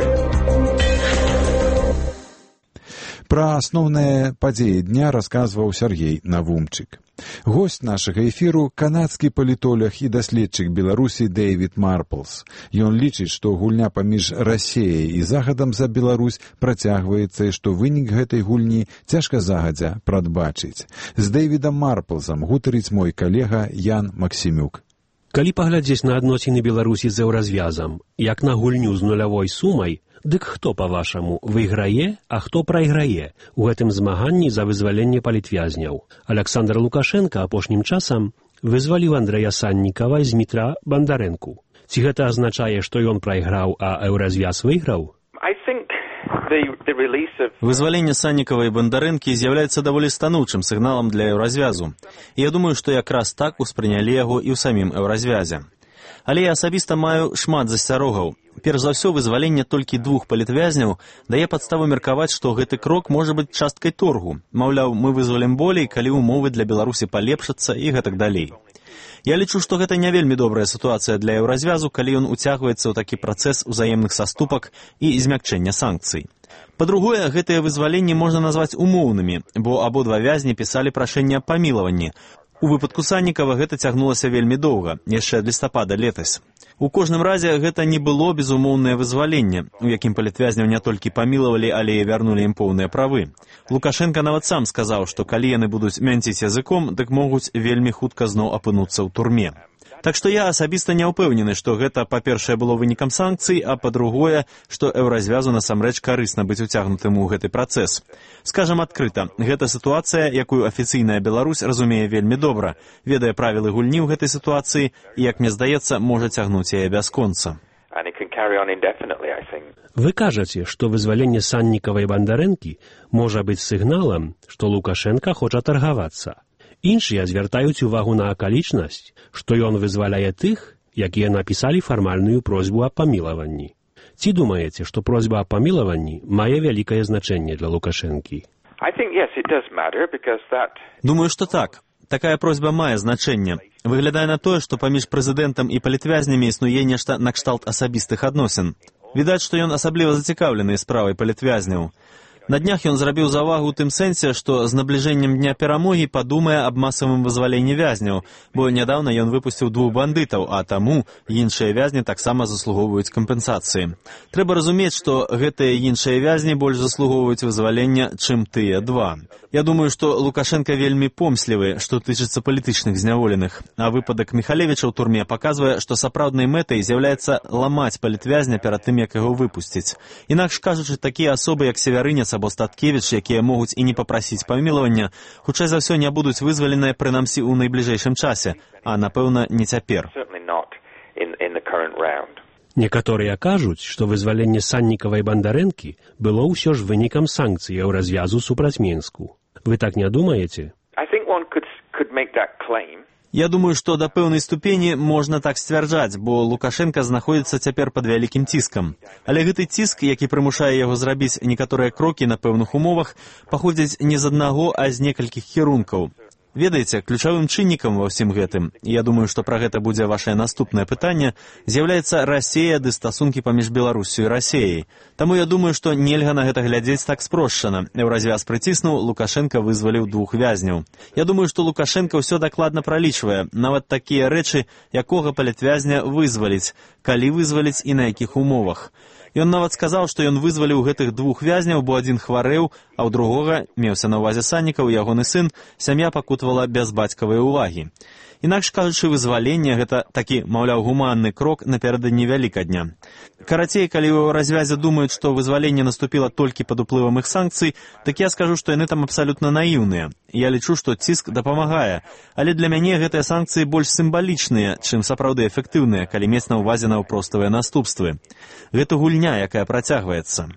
Пра асноўныя падзеі дня расказваў Сергей Навумчык. Госць нашага эфіру – канадскі палітолог і даследчык Беларусі Дэвід Марплс. Ён лічыць, што гульня паміж Расіяй і Захадам за Беларусь працягваецца і што вынік гэтай гульні цяжка загадзя прадбачыць. З Дэвідам Марплсам гутарыць мой калега Ян Максімюк. Калі паглядзець на адносіны Беларусі з еўразвязам, як на гульню з нулявой сумай, дык хто, па-вашаму, выйграе, а хто прайграе у гэтым змаганні за вызваленне палітвязняў? Александр Лукашенко апошнім часам вызваліў Андрэя Саннікава з Дмітра Бандарэнку. Ці гэта азначае, што ён прайграў, а еўразвяз выйграў? Вызваленне Саннікава і Бандарэнкі з'яўляецца даволі станоўчым сігналам для еўразвязу. Я думаю, што якраз так успрынялі яго і ў самім еўразвязе. Але я асабіста маю шмат засцярогаў. Перш за ўсё, вызваленне толькі 2 палітвязняў дае падставу меркаваць, што гэты крок можа быць часткай торгу. Маўляў, мы вызвалім болей, калі ўмовы для Беларусі палепшацца і гэтак далей. Я лічу, што гэта не вельмі добрая сітуацыя для еўразвязу, калі ён уцягваецца ў такі працэс узаемных саступак і змякчэння санкцый. Па-другое, гэтыя вызваленні можна назваць умоўнымі, бо абодва вязні пісалі прашэнне аб памілаванні. У выпадку Саннікава гэта цягнулася вельмі доўга, яшчэ ад лістапада летась. У кожным разе гэта не было безумоўнае вызваленне, у якім палітвязняў не толькі памілавалі, але і вярнулі ім поўныя правы. Лукашенка нават сам сказаў, што калі яны будуць мянціць языком, дык могуць вельмі хутка зноў апынуцца ў турме. Так што я асабіста не ўпэўнены, што гэта, па-першае, было вынікам санкцый, а па-другое, што еўразвязу насамрэч карысна быць уцягнутым у гэты працэс. Скажам адкрыта, гэта сітуацыя, якую афіцыйная Беларусь разумее вельмі добра, ведае правілы гульні ў гэтай сітуацыі і, як мне здаецца, можа цягнуць яе бясконца. Вы кажаце, што вызваленне Саннікава і Бандарэнкі можа быць сігналам, што Лукашенка хоча таргавацца. Іншыя звяртаюць увагу на акалічнасць, што ён вызваляе тых, якія напісалі фармальную просьбу аб памілаванні. Ці думаеце, што просьба аб памілаванні мае вялікае значэнне для Лукашэнкі? Думаю, што так. Такая просьба мае значэнне. Выглядае на тое, што паміж прэзідэнтам і палітвязнямі існуе нешта накшталт асабістых адносін. Відаць, што ён асабліва зацікаўлены справай палітвязняў. На днях ён зрабіў завагу ў тым сэнсе, што з набліжэннем Дня перамогі падумае аб масавым вызваленні вязняў, бо нядаўна ён выпусціў 2 бандытаў, а таму іншыя вязні таксама заслугоўваюць кампенсацыі. Трэба разумець, што гэтыя іншыя вязні больш заслугоўваюць вызвалення, чым тыя 2. Я думаю, што Лукашенка вельмі помслівы, што тычыцца палітычных зняволеных, а выпадак Міхалевіча ў турме паказвае, што сапраўднай мэтай з'яўляецца ламаць палітвязня перад тым, як яго выпусціць. Інакш кажучы, такія асобы, як Севярынец або Статкевіч, якія могуць і не папрасіць памілавання, хутчэй за ўсё не будуць вызваленыя прынамсі ў найбліжэйшым часе, а, напэўна, не цяпер. Некаторыя кажуць, што вызваленне Саннікава і Бандарэнкі было ўсё ж вынікам санкцый еўразвязу супраць Мінску. Вы так не думаеце? Я думаю, што да пэўнай ступені можна так сцвярджаць, бо Лукашенка знаходзіцца цяпер пад вялікім ціскам. Але гэты ціск, які прымушае яго зрабіць некаторыя крокі на пэўных умовах, паходзіць не з аднаго, а з некалькіх кірункаў. Ведаеце, ключавым чыннікам ва ўсім гэтым, я думаю, што пра гэта будзе вашае наступнае пытанне, з'яўляецца Расія ды стасункі паміж Беларусю і Расіяй. Таму я думаю, што нельга на гэта глядзець так спрошчана. Еўразвяз прыціснуў, Лукашенка вызваліў 2 вязняў. Я думаю, што Лукашенка ўсё дакладна пралічвае, нават такія рэчы, якога палітвязня вызваліць, калі вызваліць і на якіх умовах. Ён нават сказаў, што ён вызваліў гэтых 2 вязняў, бо адзін хварэў, а ў другога, меўся на ўвазе Саннікаў, ягоны сын, сям'я пакутавала без бацькавай увагі. Інакш кажучы, вызваленне – гэта такі, маўляў, гуманны крок напярэдадні Вялікадня. Карацей, калі ў развязе думаюць, што вызваленне наступіла толькі пад уплывам іх санкцый, так я скажу, што яны там абсалютна наіўныя. Я лічу, што ціск дапамагае, але для мяне гэтыя санкцыі больш сімвалічныя, чым сапраўды эфектыўныя, калі мець на ўвазе наўпроставыя наступствы. Гэта гульня, якая працягваецца.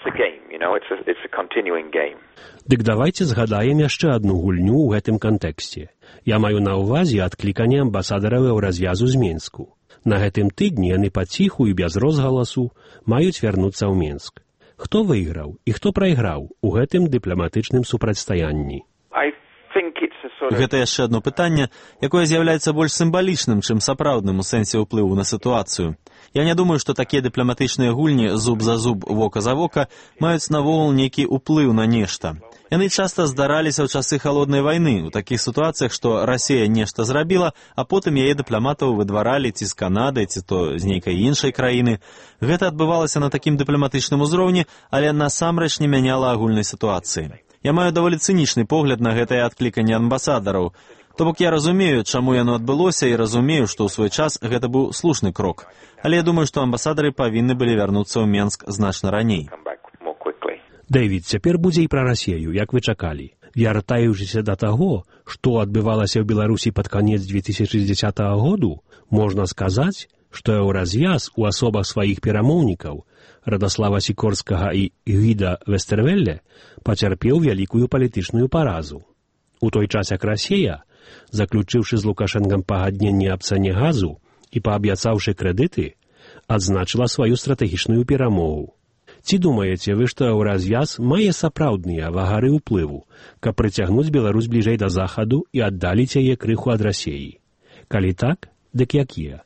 Дык давайце згадаем яшчэ адну гульню ў гэтым кантэксце. Я маю на ўвазе адкліканне амбасадараў еўразвязу з Мінску. На гэтым тыдні яны паціху і без розгаласу маюць вярнуцца ў Мінск. Хто выйграў і хто прайграў у гэтым дыпламатычным супрацьстаянні? Гэта яшчэ адно пытанне, якое з'яўляецца больш сімвалічным, чым сапраўдным у сэнсе ўплыву на сітуацыю. Я не думаю, што такія дыпламатычныя гульні зуб за зуб, вока за вока маюць навогул нейкі ўплыў на нешта. Яны часта здараліся ў часы халоднай вайны, у такіх сітуацыях, што Расія нешта зрабіла, а потым яе дыпламатаў выдваралі ці з Канады, ці то з нейкай іншай краіны. Гэта адбывалася на такім дыпламатычным узроўні, але насамрэч не мяняла агульнай сітуацыі. Я маю даволі цынічны погляд на гэтае адкліканне амбасадараў. То бок я разумею, чаму яно адбылося, і разумею, што ў свой час гэта быў слушны крок. Але я думаю, што амбасадары павінны былі вярнуцца ў Менск значна раней. Дэвід, цяпер будзе і пра Расію, як вы чакалі. Вяртаючыся да таго, што адбывалася ў Беларусі пад канец 2060 году, можна сказаць, што еўразвяз у асобах сваіх перамоўнікаў Радаслава Сікорскага і Гіда Вестэрвелле пацярпеў вялікую палітычную паразу. У той час, як Расія, заключыўшы з Лукашэнкам пагадненне аб цане газу і паабяцаўшы крэдыты, адзначыла сваю стратэгічную перамогу. Ці думаеце вы, што еўразвяз мае сапраўдныя вагары ўплыву, каб прыцягнуць Беларусь бліжэй да захаду і аддаліць яе крыху ад Расіі? Калі так, дык якія?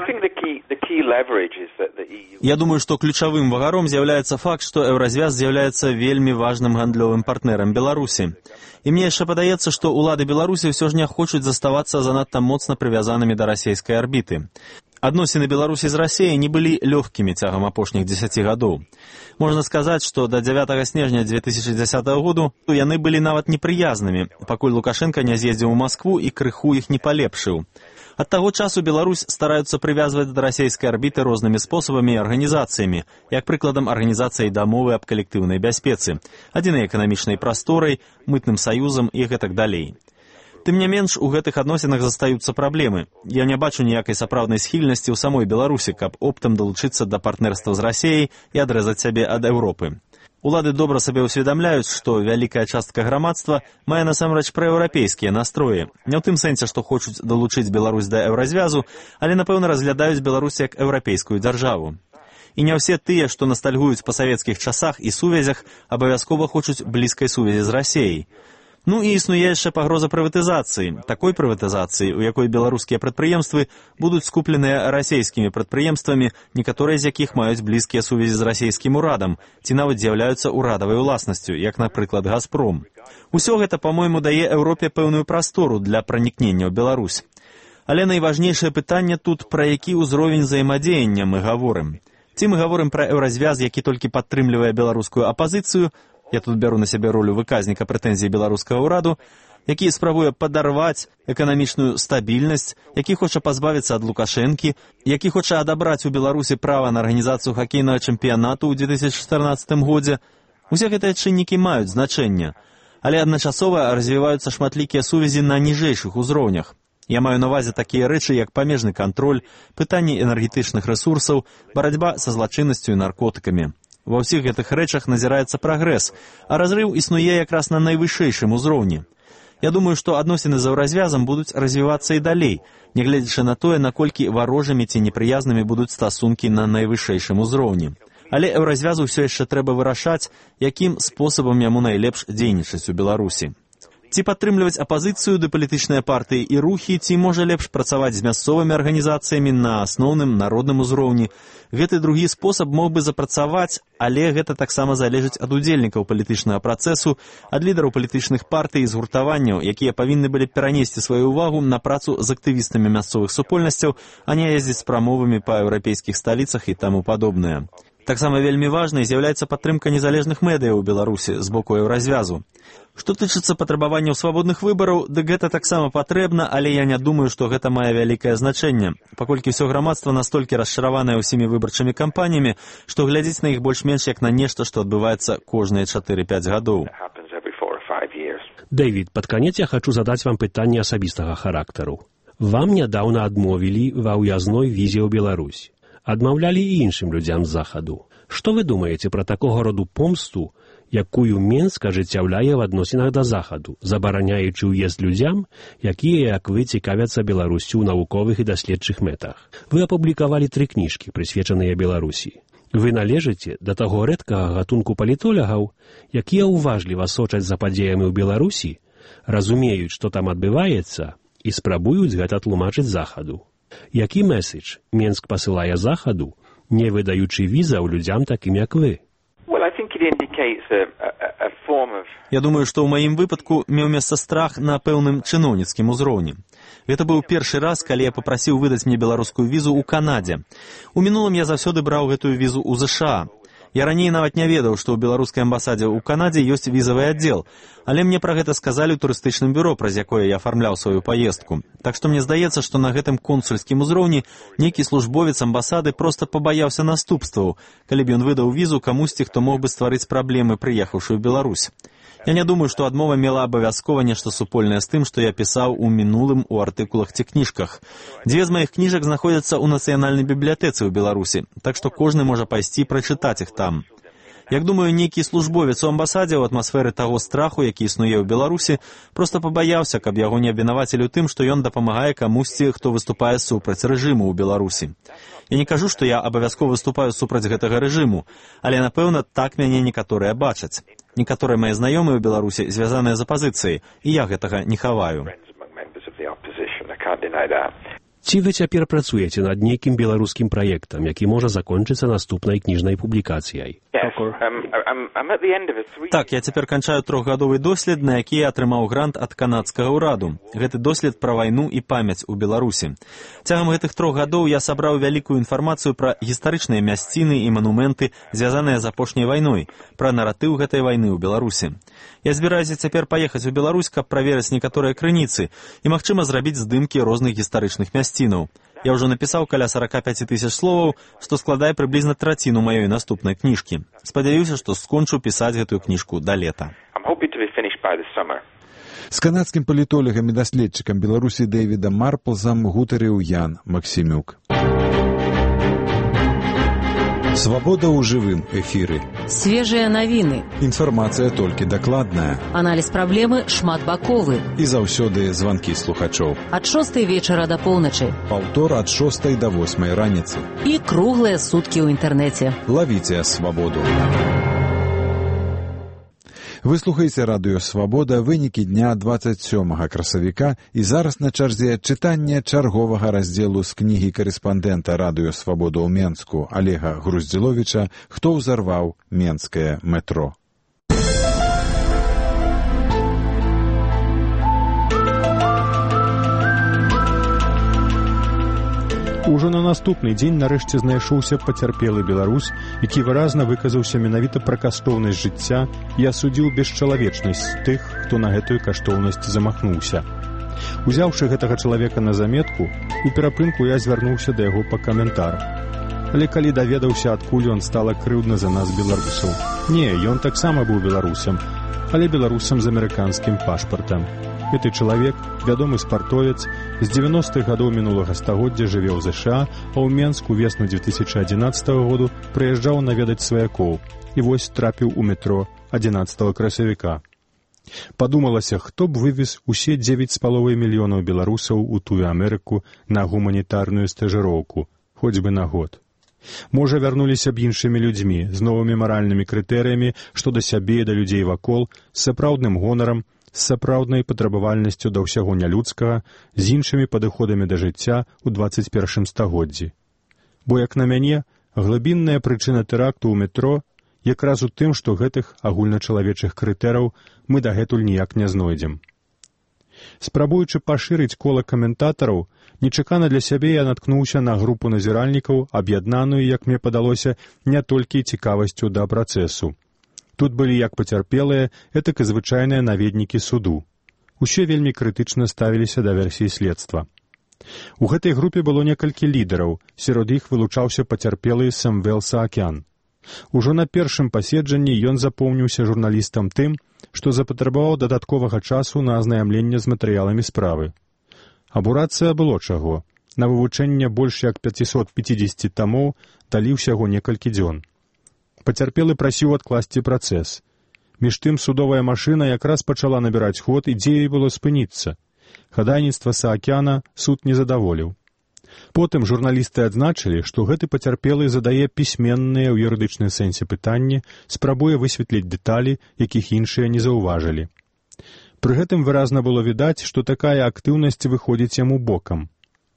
Я думаю, што ключавым вагаром з'яўляецца факт, што еўразвяз з'яўляецца вельмі важным гандлёвым партнерам Беларусі. І мне яшчэ падаецца, што ўлады Беларусі ўсё ж не хочуць заставацца занадта моцна прывязанымі да расейскай арбіты. Адносіны Беларусі з Расіяй не былі лёгкімі цягам апошніх 10 гадоў. Можна сказаць, што да 9 снежня 2010 году яны былі нават непрыязнымі, пакуль Лукашенка не з'ездзіў у Маскву і крыху іх не палепшыў. Ад таго часу Беларусь стараюцца прывязваць да расейскай арбіты рознымі спосабамі і арганізацыямі, як прыкладам арганізацыяй дамовы аб калектыўнай бяспецы, адзінай эканамічнай прасторай, мытным саюзам і гэтак далей. Тым не менш, у гэтых адносінах застаюцца праблемы. Я не бачу ніякай сапраўднай схільнасці ў самой Беларусі, каб оптам далучыцца да партнерства з Расіяй і адрэзаць сябе ад Еўропы. Улады добра сабе ўсведамляюць, што вялікая частка грамадства мае насамрэч праеўрапейскія настроі. Не ў тым сэнсе, што хочуць далучыць Беларусь да еўразвязу, але, напэўна, разглядаюць Беларусь як еўрапейскую дзяржаву. І не ўсе тыя, што настальгуюць па савецкіх часах і сувязях, абавязкова хочуць блізкай сувязі з Расіяй. Ну і існуе яшчэ пагроза прыватызацыі, такой прыватызацыі, у якой беларускія прадпрыемствы будуць скупленыя расейскімі прадпрыемствамі, некаторыя з якіх маюць блізкія сувязі з расейскім урадам, ці нават з'яўляюцца урадавай уласнасцю, як, напрыклад, «Газпром». Усё гэта, па-мойму, дае Еўропе пэўную прастору для пранікнення ў Беларусь. Але найважнейшае пытанне тут, пра які ўзровень взаемадзеяння мы гаворым. Ці мы гаворым пра еўразвяз, які толькі падтрымлівае беларускую апазіцыю, я тут бяру на сябе ролю выказніка прэтэнзій беларускага ўраду, які спрабуе падарваць эканамічную стабільнасць, які хоча пазбавіцца ад Лукашэнкі, які хоча адабраць у Беларусі права на арганізацыю хакейнага чэмпіянату ў 2014 годзе. Усе гэтыя чыннікі маюць значэнне, але адначасова развіваюцца шматлікія сувязі на ніжэйшых узроўнях. Я маю на ўвазе такія рэчы, як памежны кантроль, пытанні энергетычных рэсурсаў, барацьба са злачыннасцю і наркотыкамі. Ва ўсіх гэтых рэчах назіраецца прагрэс, а разрыў існуе якраз на найвышэйшым узроўні. Я думаю, што адносіны з еўразвязам будуць развівацца і далей, нягледзячы на тое, наколькі варожымі ці непрыязнымі будуць стасункі на найвышэйшым узроўні. Але еўразвязу ўсё яшчэ трэба вырашаць, якім спосабам яму найлепш дзейнічаць у Беларусі. Ці падтрымліваць апазіцыю ды палітычныя партыі і рухі, ці можа лепш працаваць з мясцовымі арганізацыямі на асноўным народным узроўні. Гэты другі спосаб мог бы запрацаваць, але гэта таксама залежыць ад удзельнікаў палітычнага працэсу, ад лідараў палітычных партый і згуртаванняў, якія павінны былі перанесці сваю ўвагу на працу з актывістамі мясцовых супольнасцяў, а не ездзіць з прамовамі па еўрапейскіх сталіцах і таму падобнае. Таксама вельмі важнай з'яўляецца падтрымка незалежных медыяў у Беларусі з боку еўразвязу. Што тычыцца патрабаванняў свабодных выбараў, дык гэта таксама патрэбна, але я не думаю, што гэта мае вялікае значэнне, паколькі ўсё грамадства настолькі расчараванае ўсімі выбарчымі кампаніямі, што глядзець на іх больш-менш як на нешта, што адбываецца кожныя 4-5 гадоў. Дэвід, пад канец я хачу задаць вам пытанне асабістага характару. Вам нядаўна адмовілі ва ўязной візе ў Беларусь. Адмаўлялі і іншым людзям з захаду. Што вы думаеце пра такога роду помсту, якую Менск ажыццяўляе ў адносінах да захаду, забараняючы ўезд людзям, якія, як вы, цікавяцца Беларуссю ў навуковых і даследчых мэтах? Вы апублікавалі 3 кніжкі, прысвечаныя Беларусі. Вы належыце да таго рэдкага гатунку палітолагаў, якія ўважліва сочаць за падзеямі ў Беларусі, разумеюць, што там адбываецца, і спрабуюць гэта тлумачыць захаду. Які месседж Менск пасылае захаду, не выдаючы візаў людзям такім, як вы? Я думаю, што ў маім выпадку меў месца страх на пэўным чыноўніцкім узроўні. Гэта быў першы раз, калі я папрасіў выдаць мне беларускую візу ў Канадзе. У мінулым я заўсёды браў гэтую візу ў ЗША. Я раней нават не ведаў, што ў беларускай амбасадзе ў Канадзе ёсць візавы аддзел, але мне пра гэта сказалі ў турыстычным бюро, праз якое я афармляў сваю паездку. Так што мне здаецца, што на гэтым консульскім узроўні нейкі службовец амбасады проста пабаяўся наступстваў, калі б ён выдаў візу камусьці, хто мог бы стварыць праблемы, прыехаўшы ў Беларусь. Я не думаю, што адмова мела абавязкова нешта супольнае з тым, што я пісаў у мінулым у артыкулах ці кніжках. 2 з маіх кніжак знаходзяцца ў нацыянальнай бібліятэцы ў Беларусі, так што кожны можа пайсці прачытаць іх там. Як думаю, нейкі службовец у амбасадзе ў атмасферы таго страху, які існуе ў Беларусі, проста пабаяўся, каб яго не абвінавацілі ў тым, што ён дапамагае камусьці, хто выступае супраць рэжыму ў Беларусі. Я не кажу, што я абавязкова выступаю супраць гэтага рэжыму, але, напэўна, так мяне некаторыя бачаць. Некаторыя мае знаёмыя ў Беларусі звязаныя з апазіцыяй, і я гэтага не хаваю. can't deny that. Ці вы цяпер працуеце над нейкім беларускім праектам, які можа закончыцца наступнай кніжнай публікацыяй? Так, я цяпер канчаю 3-гадовы дослед, на які я атрымаў грант ад канадскага ўраду. Гэты дослед пра вайну і памяць у Беларусі. Цягам гэтых 3 гадоў я сабраў вялікую інфармацыю пра гістарычныя мясціны і манументы, звязаныя з апошняй вайной, пра наратыў гэтай вайны ў Беларусі. Я збіраюся цяпер паехаць у Беларусь, каб праверыць некаторыя крыніцы і, магчыма, зрабіць здымкі розных гістарычных мясцінаў. Я ўжо напісаў каля 45 000 словаў, што складае прыблізна траціну маёй наступнай кніжкі. Спадзяюся, што скончу пісаць гэтую кніжку да лета. З канадскім палітолагам і даследчыкам Беларусі Дэвідам Марплзам гутарыў Ян Максімюк. Свабода ў жывым эфіры. Свежыя навіны. Інфармацыя толькі дакладная. Аналіз праблемы шматбаковы. І заўсёды званкі слухачоў. Ад 6 вечара да поўначы. Паўтор ад 6 да 8 раніцы. І круглыя суткі ў інтэрнэце. Лавіце свабоду. Вы слухаеце радыё «Свабода», вынікі дня 27 красавіка, і зараз на чарзе чытанне чарговага раздзелу з кнігі карэспандэнта радыё «Свабода» ў Менску Олега Груздзіловіча «Хто ўзарваў менскае метро». Ужо на наступны дзень нарэшце знайшоўся пацярпелы беларус, які выразна выказаўся менавіта пра каштоўнасць жыцця і асудзіў бесчалавечнасць тых, хто на гэтую каштоўнасць замахнуўся. Узяўшы гэтага чалавека на заметку, у перапынку я звярнуўся да яго па каментар. Але калі даведаўся, адкуль ён, стала крыўдна за нас беларусаў. Не, ён таксама быў беларусам, але беларусам з амерыканскім пашпартам. Гэты чалавек, вядомы спартовец, з 90-х гадоў мінулага стагоддзя жыве ў ЗША, а ў Менску весну 2011 году прыязджаў наведаць сваякоў і вось трапіў у метро 11 красавіка. Падумалася, хто б вывез усе 9,5 мільёнаў беларусаў у тую Амерыку на гуманітарную стажыроўку, хоць бы на год. Можа, вярнуліся б іншымі людзьмі, з новымі маральнымі крытэрыямі, што да сябе і да людзей вакол, з сапраўдным гонарам, з сапраўднай патрабавальнасцю да ўсяго нялюдскага, з іншымі падыходамі да жыцця ў 21 стагоддзі. Бо, як на мяне, глыбінная прычына тэракту ў метро якраз у тым, што гэтых агульначалавечых крытэраў мы дагэтуль ніяк не знойдзем. Спрабуючы пашырыць кола каментатараў, нечакана для сябе я наткнуўся на групу назіральнікаў, аб'яднаную, як мне падалося, не толькі цікавасцю да працэсу. Тут былі як пацярпелыя, этак і звычайныя наведнікі суду. Усе вельмі крытычна ставіліся да версіі следства. У гэтай групе было некалькі лідараў, сярод іх вылучаўся пацярпелы Самвел Саакян. Ужо на першым паседжанні ён запомніўся журналістам тым, што запатрабаваў дадатковага часу на азнаямленне з матэрыяламі справы. Абурацца было чаго. На вывучэнне больш як 550 тамоў далі ўсяго некалькі дзён. Пацярпелы прасіў адкласці працэс. Між тым судовая машына якраз пачала набіраць ход, і дзе ёй было спыніцца. Хадайніцтва Саакяна суд не задаволіў. Потым журналісты адзначылі, што гэты пацярпелы задае пісьменныя ў юрыдычным сэнсе пытанні, спрабуе высветліць дэталі, якіх іншыя не заўважылі. Пры гэтым выразна было відаць, што такая актыўнасць выходзіць яму бокам.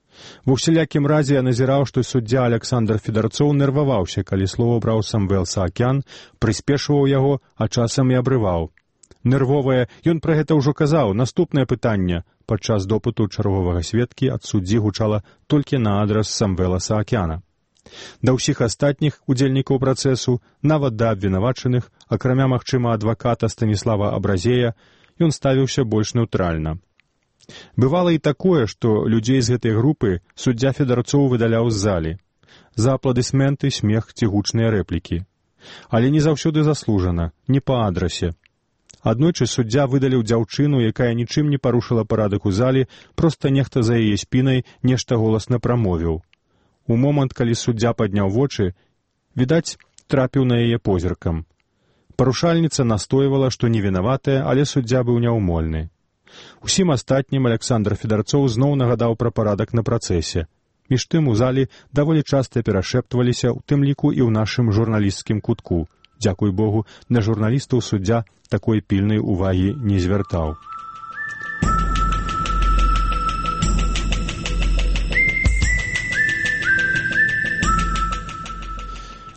Ва ўсялякім разе я назіраў, што суддзя Александр Федарцоў нерваваўся, калі слова браў Самвел Саакян, прыспешваў яго, а часам і абрываў. Нервовае, ён пра гэта ўжо казаў, наступнае пытанне. Падчас допыту чарговага сведкі ад суддзі гучала толькі на адрас Самвела Саакяна. Да ўсіх астатніх удзельнікаў працэсу, нават да абвінавачаных, акрамя, магчыма, адваката Станіслава Абразея, ён ставіўся больш неўтральна. Бывала і такое, што людзей з гэтай групы суддзя Федарцоў выдаляў з залі. За апладысменты, смех ці гучныя рэплікі. Але не заўсёды заслужана, не па адрасе. Аднойчы суддзя выдаліў дзяўчыну, якая нічым не парушыла парадак у залі, проста нехта за яе спінай нешта голасна прамовіў. У момант, калі суддзя падняў вочы, відаць, трапіў на яе позіркам. Парушальніца настойвала, што не вінаватая, але суддзя быў няўмольны. Усім астатнім Александр Федарцоў зноў нагадаў пра парадак на працэсе. Між тым у залі даволі часта перашэптваліся, у тым ліку і ў нашым журналісцкім кутку. Дзякуй Богу, на журналістаў суддзя такой пільнай увагі не звяртаў.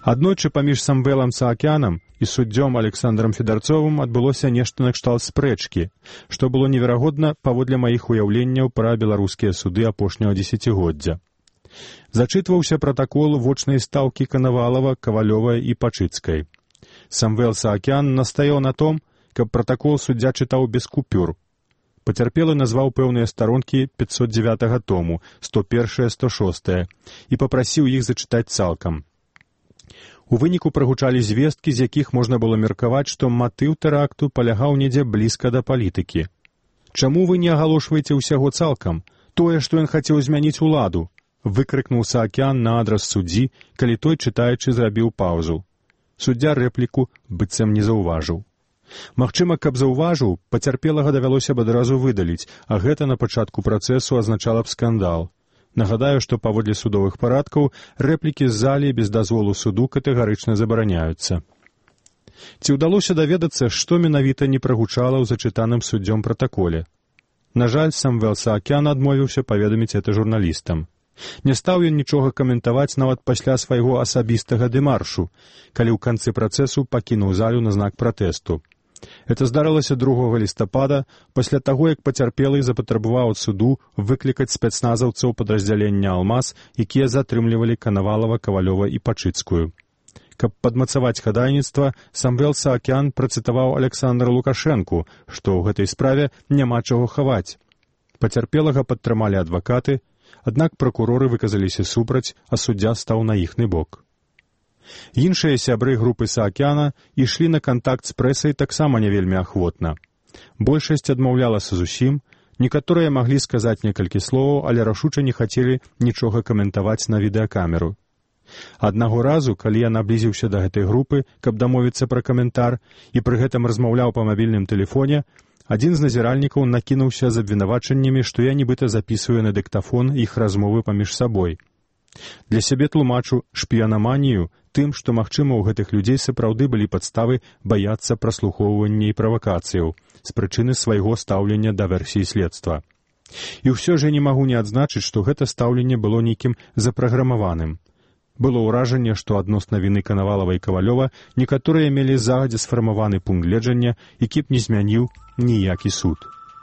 Аднойчы паміж Самвелам Саакянам і суддзём Александрам Федарцовым адбылося нешта накшталт спрэчкі, што было неверагодна паводле маіх уяўленняў пра беларускія суды апошняга дзесяцігоддзя. Зачытваўся пратакол вочнай стаўкі Канавалава, Кавалёва і Пачыцкай. Самвел Саакян настаяў на том, каб пратакол суддзя чытаў без купюр. Пацярпелы назваў пэўныя старонкі 509 тому, 101-106, і папрасіў іх зачытаць цалкам. У выніку прагучалі звесткі, з якіх можна было меркаваць, што матыў тэракту палягаў недзе блізка да палітыкі. «Чаму вы не агалошваеце ўсяго цалкам? Тое, што ён хацеў змяніць уладу!» — выкрыкнуў Саакян на адрас суддзі, калі той, чытаючы, зрабіў паўзу. Суддзя рэпліку быццам не заўважыў. Магчыма, каб заўважыў, пацярпелага давялося б адразу выдаліць, а гэта на пачатку працэсу азначала б скандал. Нагадаю, што паводле судовых парадкаў рэплікі з залі без дазволу суду катэгарычна забараняюцца. Ці ўдалося даведацца, што менавіта не прагучала ў зачытаным суддзём пратаколе? На жаль, Самвел Саакян адмовіўся паведаміць гэта журналістам. Не стаў ён нічога каментаваць нават пасля свайго асабістага дэмаршу, калі ў канцы працэсу пакінуў залю на знак пратэсту. Это здарылася 2 лістапада, пасля таго, як пацярпелы запатрабаваў ад суду выклікаць спецназаўцаў падраздзялення «Алмаз», якія затрымлівалі Канавалава, Кавалёва і Пачыцкую. Каб падмацаваць хадайніцтва, Самвел Саакян працытаваў Александра Лукашэнку, што ў гэтай справе няма чаго хаваць. Пацярпелага падтрымалі адвакаты, аднак пракуроры выказаліся супраць, а суддзя стаў на іхны бок. Іншыя сябры групы Саакяна ішлі на кантакт з прэсай таксама не вельмі ахвотна. Большасць адмаўлялася зусім, некаторыя маглі сказаць некалькі словаў, але рашуча не хацелі нічога каментаваць на відэакамеру. Аднаго разу, калі я наблізіўся да гэтай групы, каб дамовіцца пра каментар, і пры гэтым размаўляў па мабільным тэлефоне, адзін з назіральнікаў накінуўся з абвінавачаннямі, што я нібыта запісваю на дыктафон іх размовы паміж сабой. Для сябе тлумачу шпіянаманію тым, што, магчыма, у гэтых людзей сапраўды былі падставы баяцца праслухоўвання і правакацыяў з прычыны свайго стаўлення да версіі следства. І ўсё ж я не магу не адзначыць, што гэта стаўленне было нейкім запраграмаваным. Было ўражанне, што адносна віны Канавалава і Кавалёва некаторыя мелі загадзя сфармаваны пункт гледжання, які б не змяніў ніякі суд.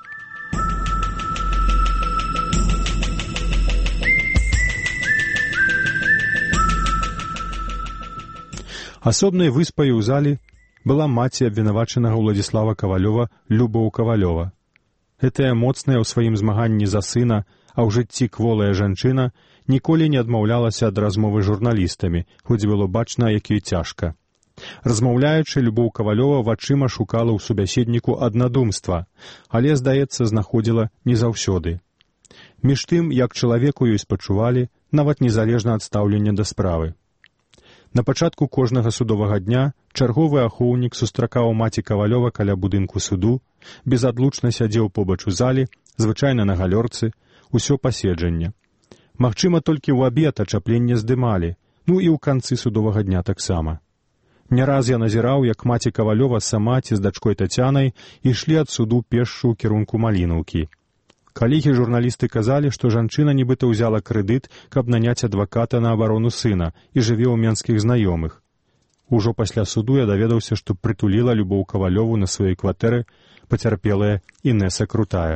Асобнай выспай у залі была маці абвінавачанага Уладзіслава Кавалёва Любоў Кавалёва. Гэтая моцная ў сваім змаганні за сына, а ў жыцці кволая жанчына ніколі не адмаўлялася ад размовы з журналістамі, хоць было бачна, як ёй цяжка. Размаўляючы, Любоў Кавалёва вачыма шукала ў субяседніку аднадумства, але, здаецца, знаходзіла не заўсёды. Між тым, як чалавеку ёй спачувалі, нават незалежна ад стаўлення да справы. На пачатку кожнага судовага дня чарговы ахоўнік сустракаў маці Кавалёва каля будынку суду, безадлучна сядзеў побач у залі, звычайна на галёрцы, усё паседжанне. Магчыма, толькі ў абед ачапленне здымалі, ну і ў канцы судовага дня таксама. Не раз я назіраў, як маці Кавалёва сама ці з дачкой Тацянай ішлі ад суду пешшу ў кірунку Малінаўкі. Калегі-журналісты казалі, што жанчына нібыта ўзяла крэдыт, каб наняць адваката на абарону сына і жыве ў менскіх знаёмых. Ужо пасля суду я даведаўся, што прытуліла Любоў Кавалёву на сваёй кватэры пацярпелая Інеса Крутая.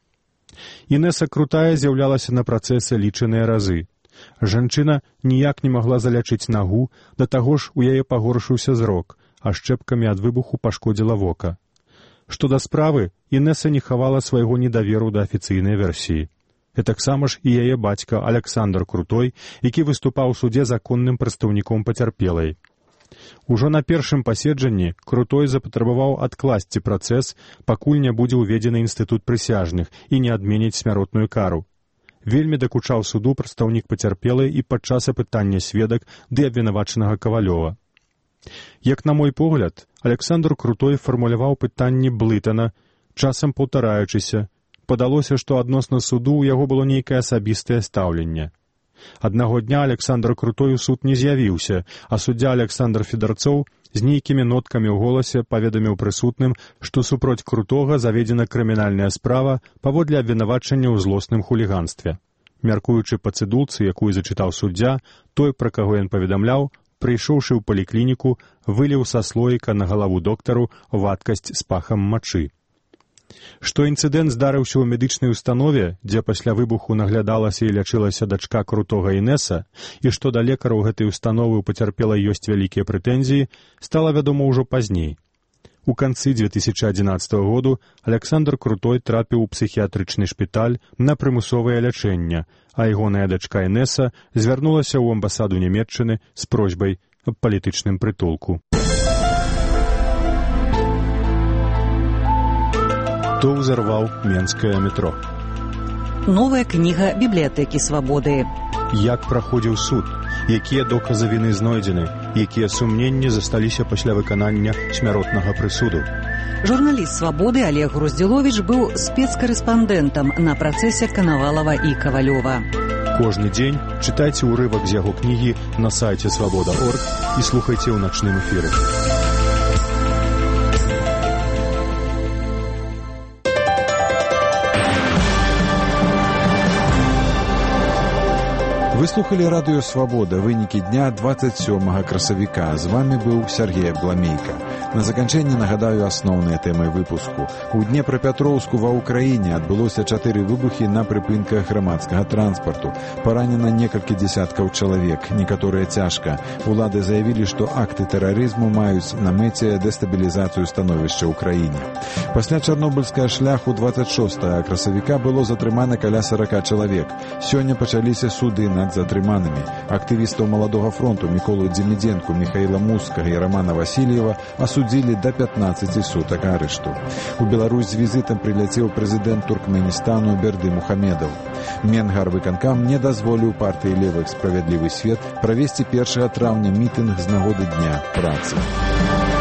Інеса Крутая з'яўлялася на працэсе лічаныя разы. Жанчына ніяк не магла залячыць нагу, да таго ж у яе пагоршыўся зрок, а шчэпкамі ад выбуху пашкодзіла вока. Што да справы, Інеса не хавала свайго недаверу да афіцыйнай версіі. І таксама ж і яе бацька Александр Крутой, які выступаў у судзе законным прадстаўніком пацярпелай. Ужо на першым паседжанні Крутой запатрабаваў адкласці працэс, пакуль не будзе ўведзены інстытут прысяжных і не адменіць смяротную кару. Вельмі дакучаў суду прадстаўнік пацярпелай і падчас апытання сведак ды абвінавачанага Кавалёва. Як на мой погляд, Александр Крутой фармуляваў пытанні блытана, часам паўтараючыся. Падалося, што адносна суду ў яго было нейкае асабістае стаўленне. Аднаго дня Александр Крутой у суд не з'явіўся, а суддзя Александр Федарцоў з нейкімі ноткамі ў голасе паведаміў прысутным, што супроць Крутога заведзена крымінальная справа паводле абвінавачання ў злосным хуліганстве. Мяркуючы па цыдулцы, якую зачытаў суддзя, той, пра каго ён паведамляў, прыйшоўшы ў паліклініку, выліў са слоіка на галаву доктару вадкасць з пахам мачы. Што інцыдэнт здарыўся ў медычнай установе, дзе пасля выбуху наглядалася і лячылася дачка крутога Інеса, і што да лекараў гэтай установы ў пацярпелай ёсць вялікія прэтэнзіі, стала вядома ўжо пазней. У канцы 2011 году Александр Крутой трапіў у псіхіятрычны шпіталь на прымусовае лячэнне, а ягоная дачка Інеса звярнулася ў амбасаду Нямецчыны з просьбай аб палітычным прытулку. Хто ўзарваў менскае метро? Новая кніга бібліятэкі свабоды. Як праходзіў суд? Якія доказы віны знойдзены? Якія сумненні засталіся пасля выканання смяротнага прысуду? Журналіст свабоды Олег Груздзіловіч быў спецкарэспандэнтам на працэсе Канавалава і Кавалёва. Кожны дзень чытайце ўрывак з яго кнігі на сайце свабода.орг і слухайце ў начным эфіры. Вы слухали радыё «Свабода», вынікі дня 27 красавіка. З вами быў Сергей Бламейка. На заканчэнне нагадаю асноўныя тэмы выпуску. У Днепрапятроўску ва ўкраіне адбылося 4 выбухі на прыпынках грамадскага транспарту. Паранена некалькі дзесяткаў чалавек, некаторыя цяжка. Улады заявілі, што акты тэрарызму маюць на мэце дэстабілізацыю становішча ў краіне. Пасля чарнобыльскага шляху 26 красавіка было затрымана каля 40 чалавек. Сёння пачаліся суды над затрыманымі. Актывістаў Маладога фронту Міколу Дземідзенку, Міхаіла Мускага і Рамана Васильева асудзілі да 15 сутак арышту. У Беларусь з візітам прыляцеў прэзідэнт Туркменістану Берды Мухамедов. Менгарвыканкам не дазволіў партыі «Левых справядлівы свет» правесці 1 траўня мітынг з нагоды Дня працы.